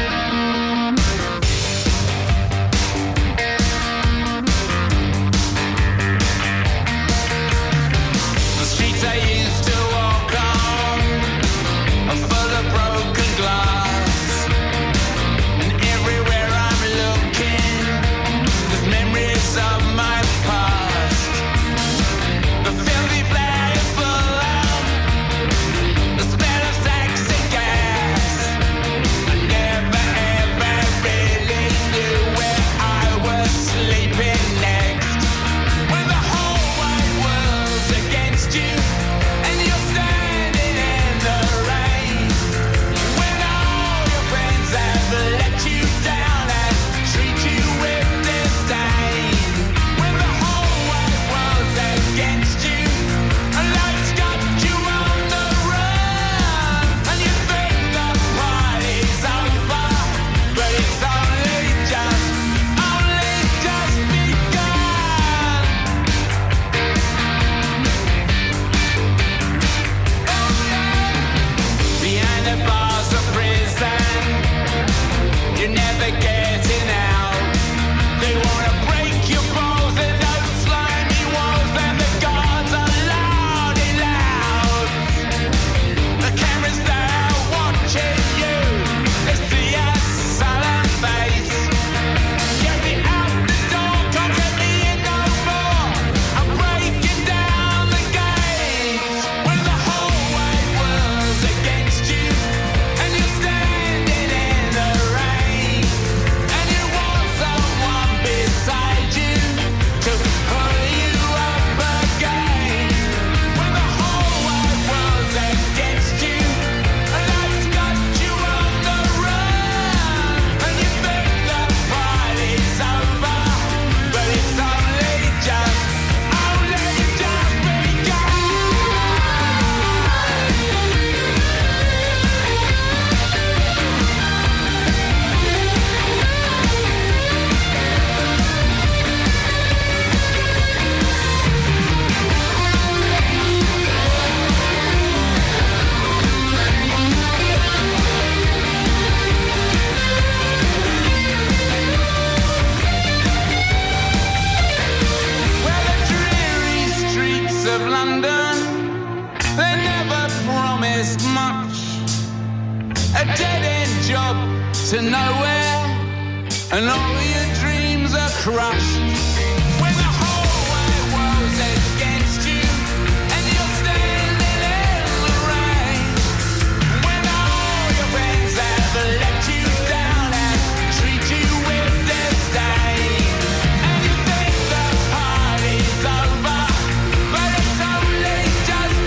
To nowhere, and all your dreams are crushed. When the whole wide world's against you, and you're standing in the rain. When all your friends have let you down and treat you with disdain. And you think the party's over, but it's only just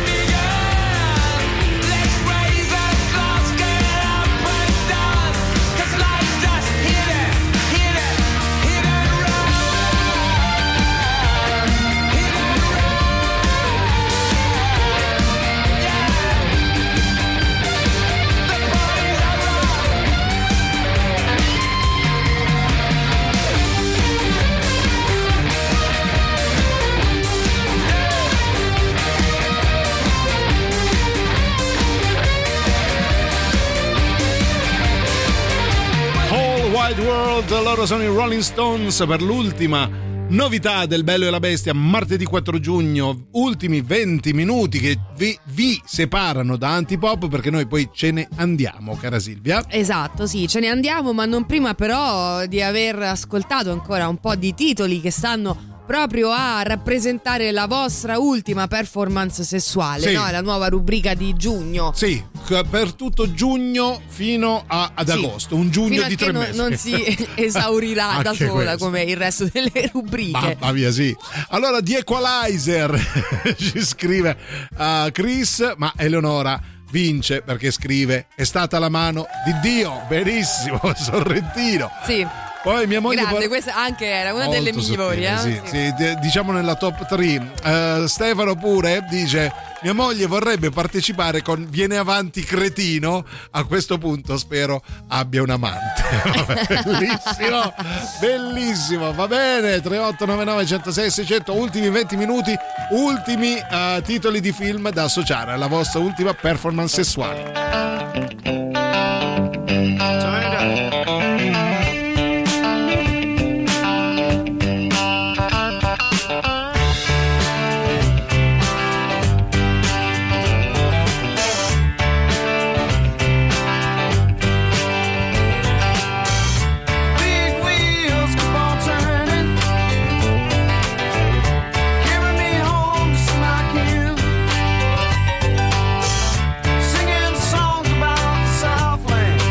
begun. Let's raise a glass, get up and dance. Life's just hit it, hit it, hit it right. Hit it right. Yeah. The party's Whole Wide World, loro sono i Rolling Stones per l'ultima novità del Bello e la Bestia, martedì quattro giugno, ultimi venti minuti che vi, vi separano da Antipop, perché noi poi ce ne andiamo, cara Silvia. Esatto, sì, ce ne andiamo, ma non prima però di aver ascoltato ancora un po' di titoli che stanno proprio a rappresentare la vostra ultima performance sessuale, sì. No? La nuova rubrica di giugno. Sì, per tutto giugno fino a, ad sì. agosto, un giugno fino di tre non, mesi. Non si esaurirà da sola questo. Come il resto delle rubriche. Mamma mia, sì. Allora, The Equalizer ci scrive uh, Chris, ma Eleonora vince perché scrive: è stata la mano di Dio. Benissimo, Sorrentino. Sì. Poi mia moglie grande, vor- questa anche era una Molto delle migliori, sottile, eh? sì, sì, d- diciamo nella top tre. Uh, Stefano pure dice: mia moglie vorrebbe partecipare con Viene avanti cretino. A questo punto spero abbia un amante. Bellissimo, bellissimo, va bene. tre otto nove nove uno zero sei sei zero zero, ultimi venti minuti, ultimi uh, titoli di film da associare alla vostra ultima performance sessuale. Singing songs about Southland.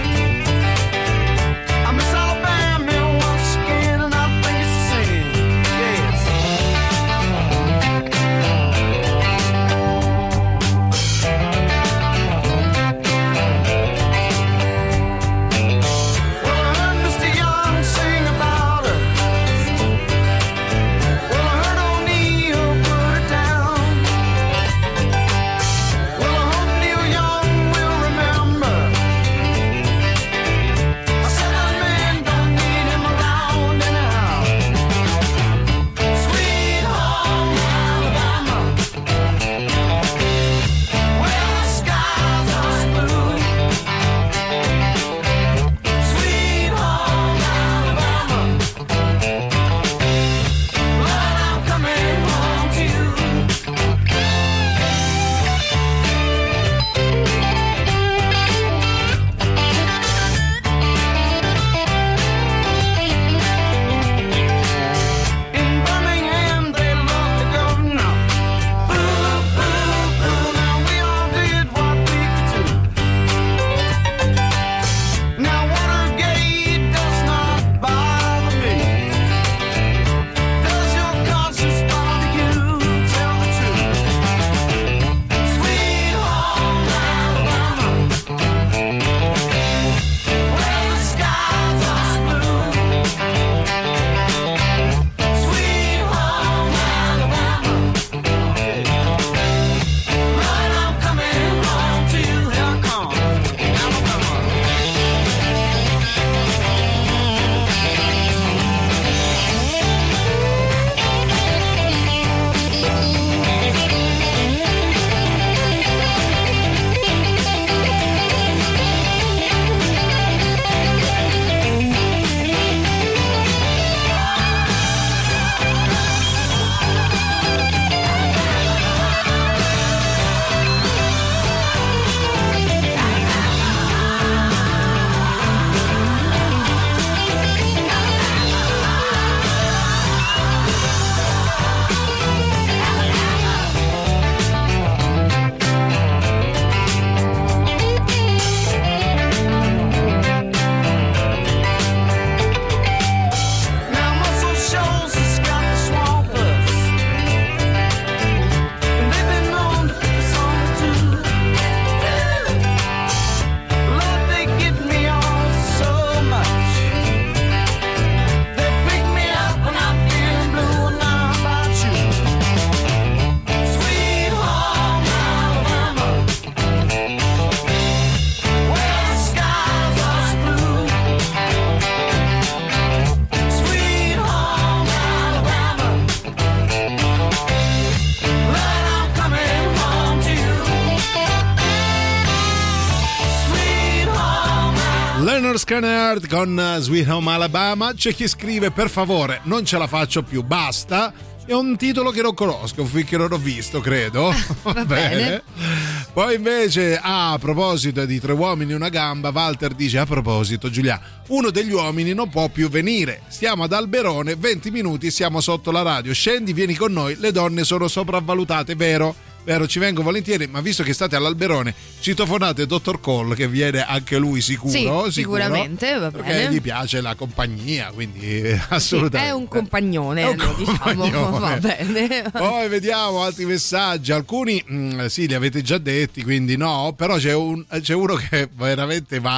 Leonard Skinner con Sweet Home Alabama. C'è chi scrive: per favore, non ce la faccio più, basta. È un titolo che non conosco, finché non ho visto, credo. Va bene. bene. Poi invece, ah, a proposito di Tre uomini e una gamba, Walter dice: a proposito, Giulia, uno degli uomini non può più venire. Stiamo ad Alberone, venti minuti, siamo sotto la radio. Scendi, vieni con noi, le donne sono sopravvalutate, vero? Vero, ci vengo volentieri, ma visto che state all'Alberone, citofonate dottor Cole, che viene anche lui sicuro. Sì, sicuro sicuramente, va bene. Perché gli piace la compagnia, quindi assolutamente. Sì, è un compagnone, è un lo compagnone. diciamo, va bene. Poi vediamo altri messaggi, alcuni mh, sì, li avete già detti, quindi no, però c'è, un, c'è uno che veramente va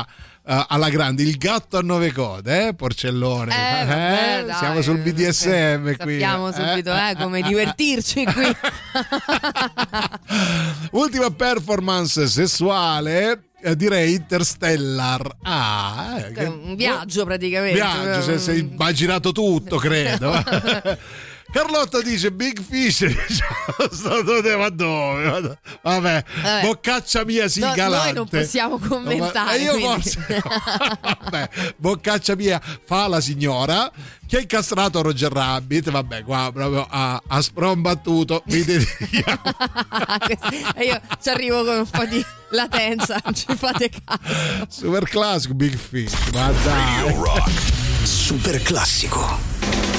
uh, alla grande, il gatto a nove code, eh, Porcellone. Eh, vabbè, dai, siamo sul B D S M qui. Sappiamo subito eh, eh, come divertirci qui. Ultima performance sessuale. Eh, direi Interstellar. Ah, eh, un viaggio praticamente. Viaggio, se sei immaginato tutto, credo. Carlotta dice Big Fish. Ma dove? Vabbè, Vabbè. boccaccia mia sì, no, galante. Noi non possiamo commentare. Ma io quindi. forse. Vabbè, boccaccia mia fa la signora che ha incastrato Roger Rabbit. Vabbè, qua proprio a, a sprombattuto. Vi dedichiamo. E io ci arrivo con un po' di latenza, non ci fate caso. Super classico Big Fish. Ma dai. Radio Rock. Super classico.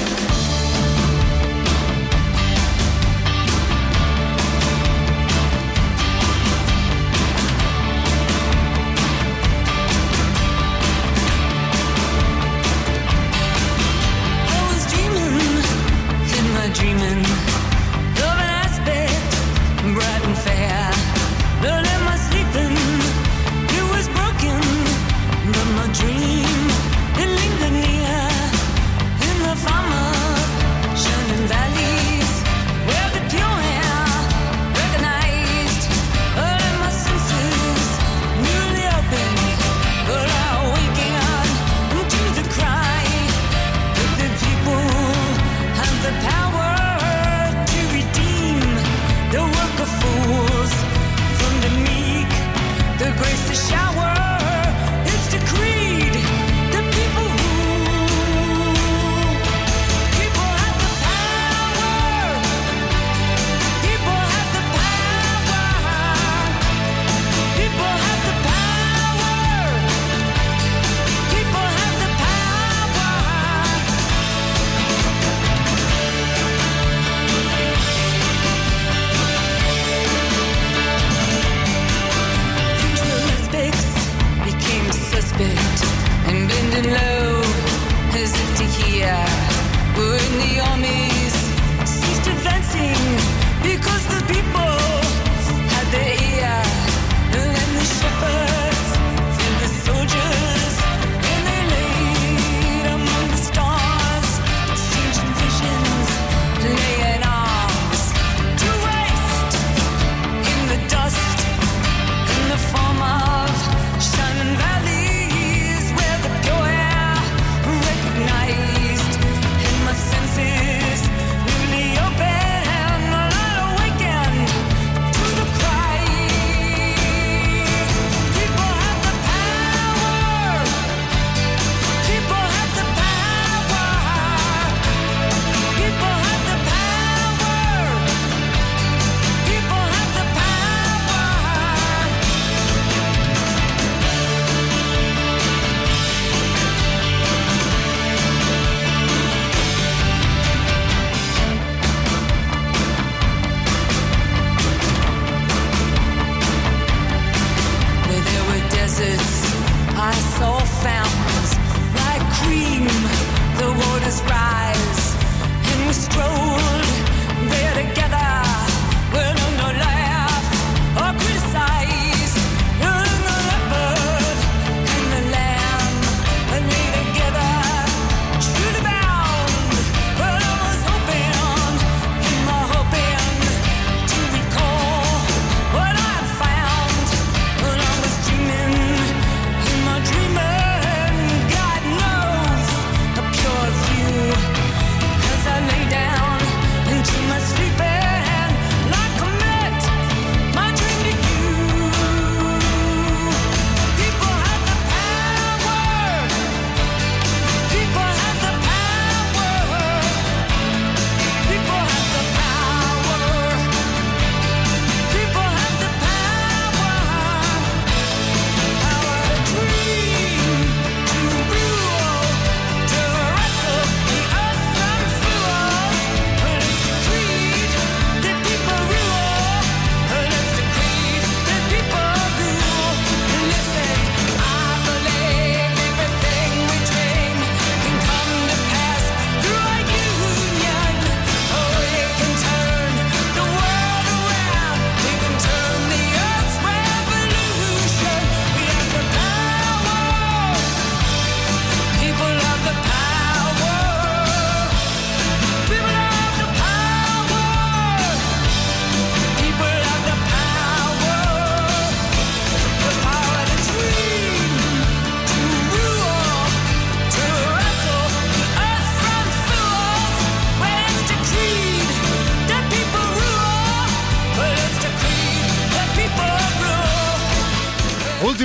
Dreaming of an aspect bright and fair. But in my sleeping, it was broken. But my dream, it lingered near in the farmer.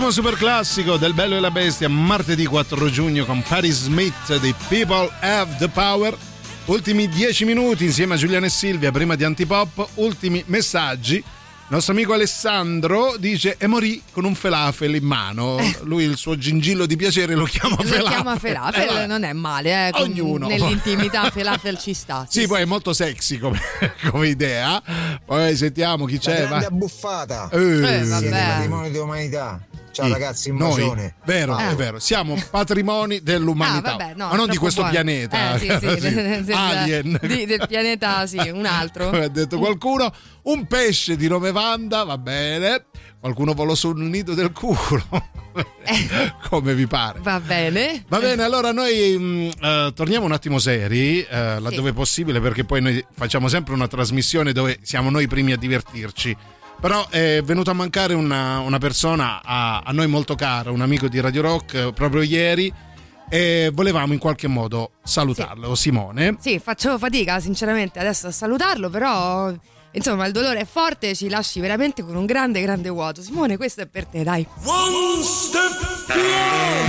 Ultimo super classico del Bello e la Bestia, martedì quattro giugno con Patti Smith di People Have the Power. Ultimi dieci minuti insieme a Giuliano e Silvia prima di Antipop. Ultimi messaggi. Il nostro amico Alessandro dice: e morì con un falafel in mano. Lui il suo gingillo di piacere lo chiama falafel. Lo chiama falafel, eh, non è male, eh. Con, ognuno. Nell'intimità falafel ci sta. Sì, sì, poi è molto sexy come, come idea. Poi sentiamo chi c'è. La grande buffata. Eh, eh, Siete patrimonio dell'umanità. Ciao sì, ragazzi, un noi, bacione. Vero, ah. è vero, siamo patrimoni dell'umanità, ah, vabbè, no, ma non di questo buono. pianeta. Eh, sì, sì, del, Alien. Di, del pianeta, sì, un altro. Come ha detto qualcuno, un pesce di nome Wanda, va bene. Qualcuno volò sul nido del culo. Come vi pare. Va bene. Va bene, allora noi mh, uh, torniamo un attimo seri, uh, laddove sì. è possibile, perché poi noi facciamo sempre una trasmissione dove siamo noi primi a divertirci. Però è venuto a mancare una, una persona a, a noi molto cara, un amico di Radio Rock, eh, proprio ieri, e volevamo in qualche modo salutarlo, sì. Simone. Sì, faccio fatica sinceramente adesso a salutarlo, però insomma il dolore è forte, ci lasci veramente con un grande grande vuoto. Simone, questo è per te, dai. One step beyond.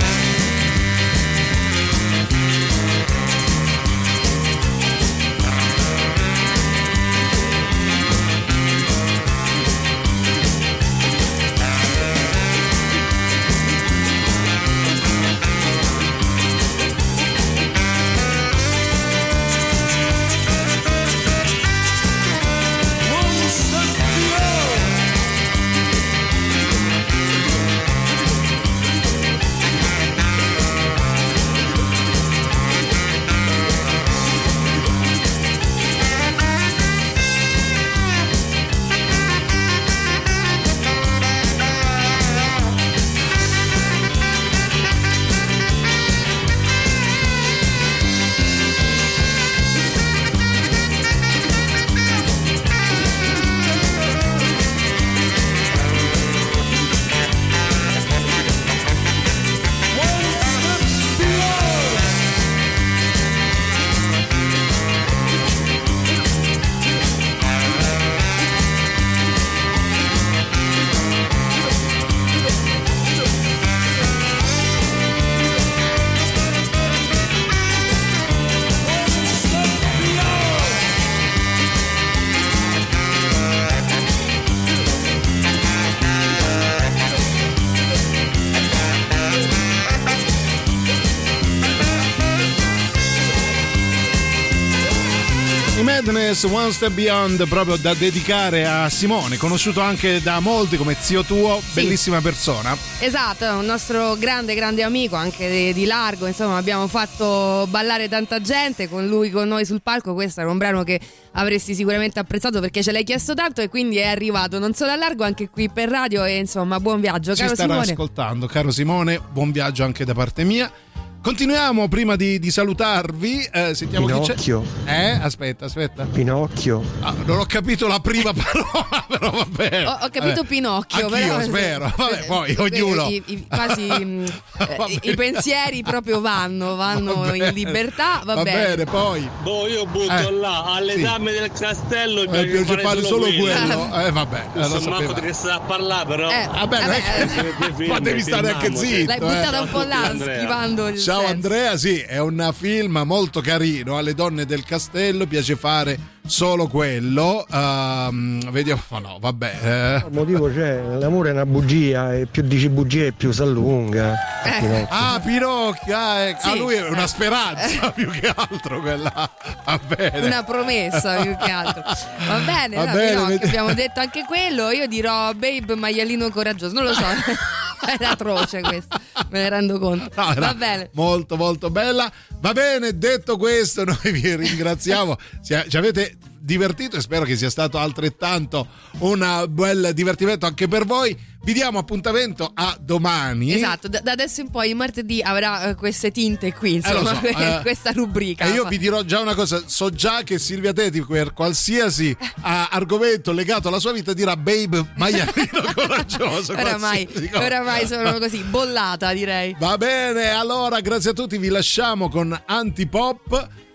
Madness, One Step Beyond, proprio da dedicare a Simone, conosciuto anche da molti come zio tuo, sì. Bellissima persona. Esatto, è un nostro grande grande amico, anche di, di largo, insomma abbiamo fatto ballare tanta gente con lui, con noi sul palco. Questo era un brano che avresti sicuramente apprezzato perché ce l'hai chiesto tanto e quindi è arrivato non solo a largo, anche qui per radio. E insomma buon viaggio, ci caro starà Simone. ascoltando, caro Simone, buon viaggio anche da parte mia. Continuiamo prima di, di salutarvi. Eh, sentiamo Pinocchio. chi c'è. Eh, aspetta, aspetta. Pinocchio. Ah, non ho capito la prima parola, però va bene. Ho, ho capito vabbè. Pinocchio, Anch'io, però. spero. Vabbè, poi ognuno. I, i, quasi i, i pensieri proprio vanno, vanno in libertà. Va, va bene. bene, poi. Boh, io butto eh, là alle sì. dame del castello. Mi piace fare, fare solo quello. quello. Eh, vabbè. Non so manco di che sta a parlare, però. Eh, vabbè, vabbè, ma devi stare anche zitto. L'hai buttata eh. un po' là, schivando il Ciao senso. Andrea, sì, è un film molto carino. Alle donne del castello piace fare solo quello. Um, vediamo, oh no, vabbè. Eh. Il motivo c'è, l'amore è una bugia e più dici bugie più si allunga. Eh. Pinocchio. Ah, Pinocchio, ah, eh. Sì. ah, lui è una speranza più che altro quella. Va bene. Una promessa più che altro. Va bene, Va no, bene, Pinocchio, vedi- abbiamo detto anche quello. Io dirò Babe maialino coraggioso, non lo so. Era atroce questo, me ne rendo conto. No, Va bene. Molto molto bella. Va bene, detto questo, noi vi ringraziamo. Ci avete divertito e spero che sia stato altrettanto un bel divertimento anche per voi. Vi diamo appuntamento a domani. Esatto, da adesso in poi il martedì avrà uh, queste tinte qui, insomma, eh, so, eh, questa rubrica. E io vi dirò già una cosa, so già che Silvia Teti per qualsiasi uh, argomento legato alla sua vita dirà Babe maialino coraggioso. Oramai, oramai sono così, bollata direi. Va bene, allora grazie a tutti, vi lasciamo con Antipop.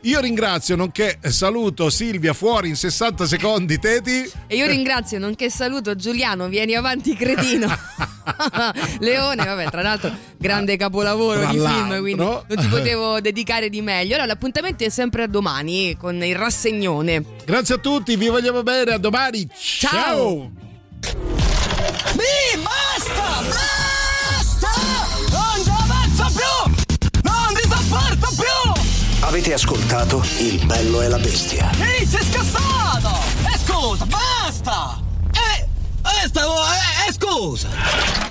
Io ringrazio, nonché saluto Silvia fuori in sessanta secondi, Teti. E io ringrazio, nonché saluto Giuliano, vieni avanti cretino. Leone, vabbè, tra l'altro grande capolavoro Tra di l'altro. film, quindi non ti potevo dedicare di meglio. Allora l'appuntamento è sempre a domani con il rassegnone. Grazie a tutti, vi vogliamo bene, a domani. Ciao. Ciao. Mi basta! Basta! Non ci avanzo più! Non ti sopporto più! Avete ascoltato Il bello e la bestia. Ehi, sei scassato! E scusa, basta! E... e stavo... e, e scusa!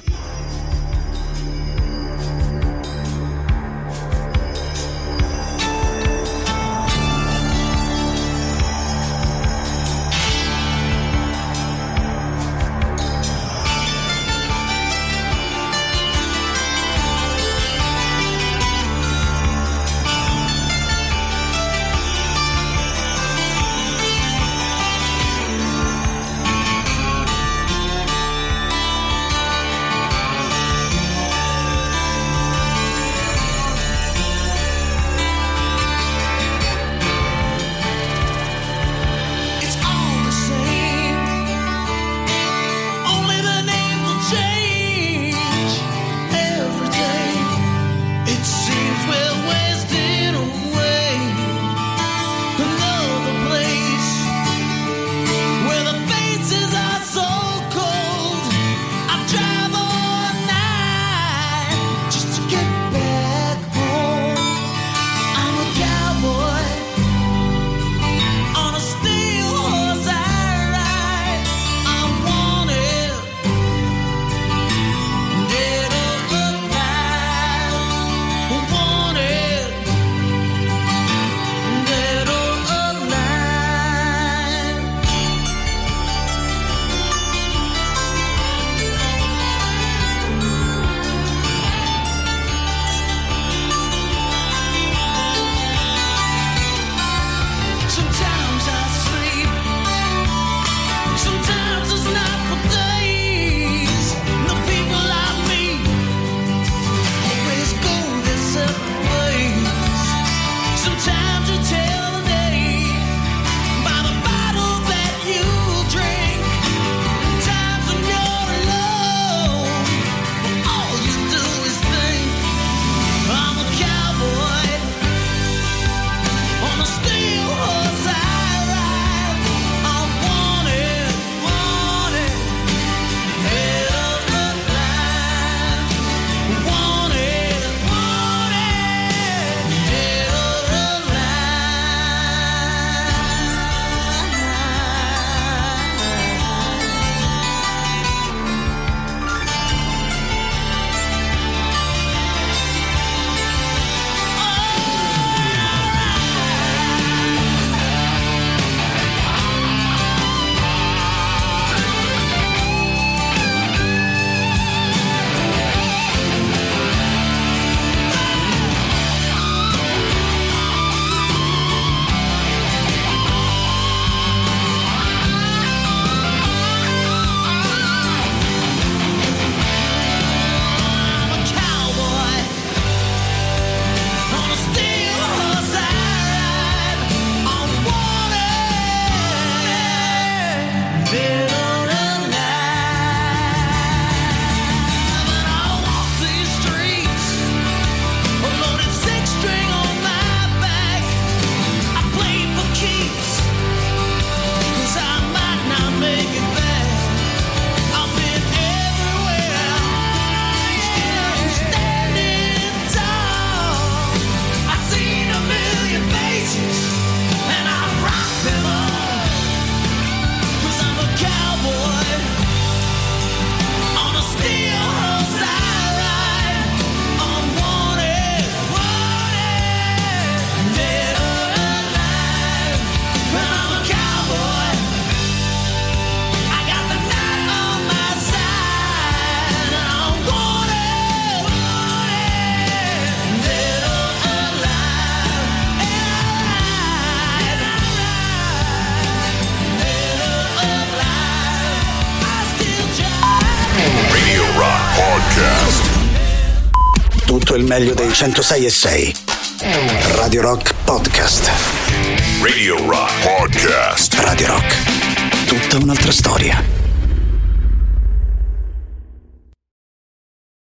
Tutto il meglio dei centosei e sei. Radio Rock Podcast. Radio Rock Podcast. Radio Rock. Tutta un'altra storia.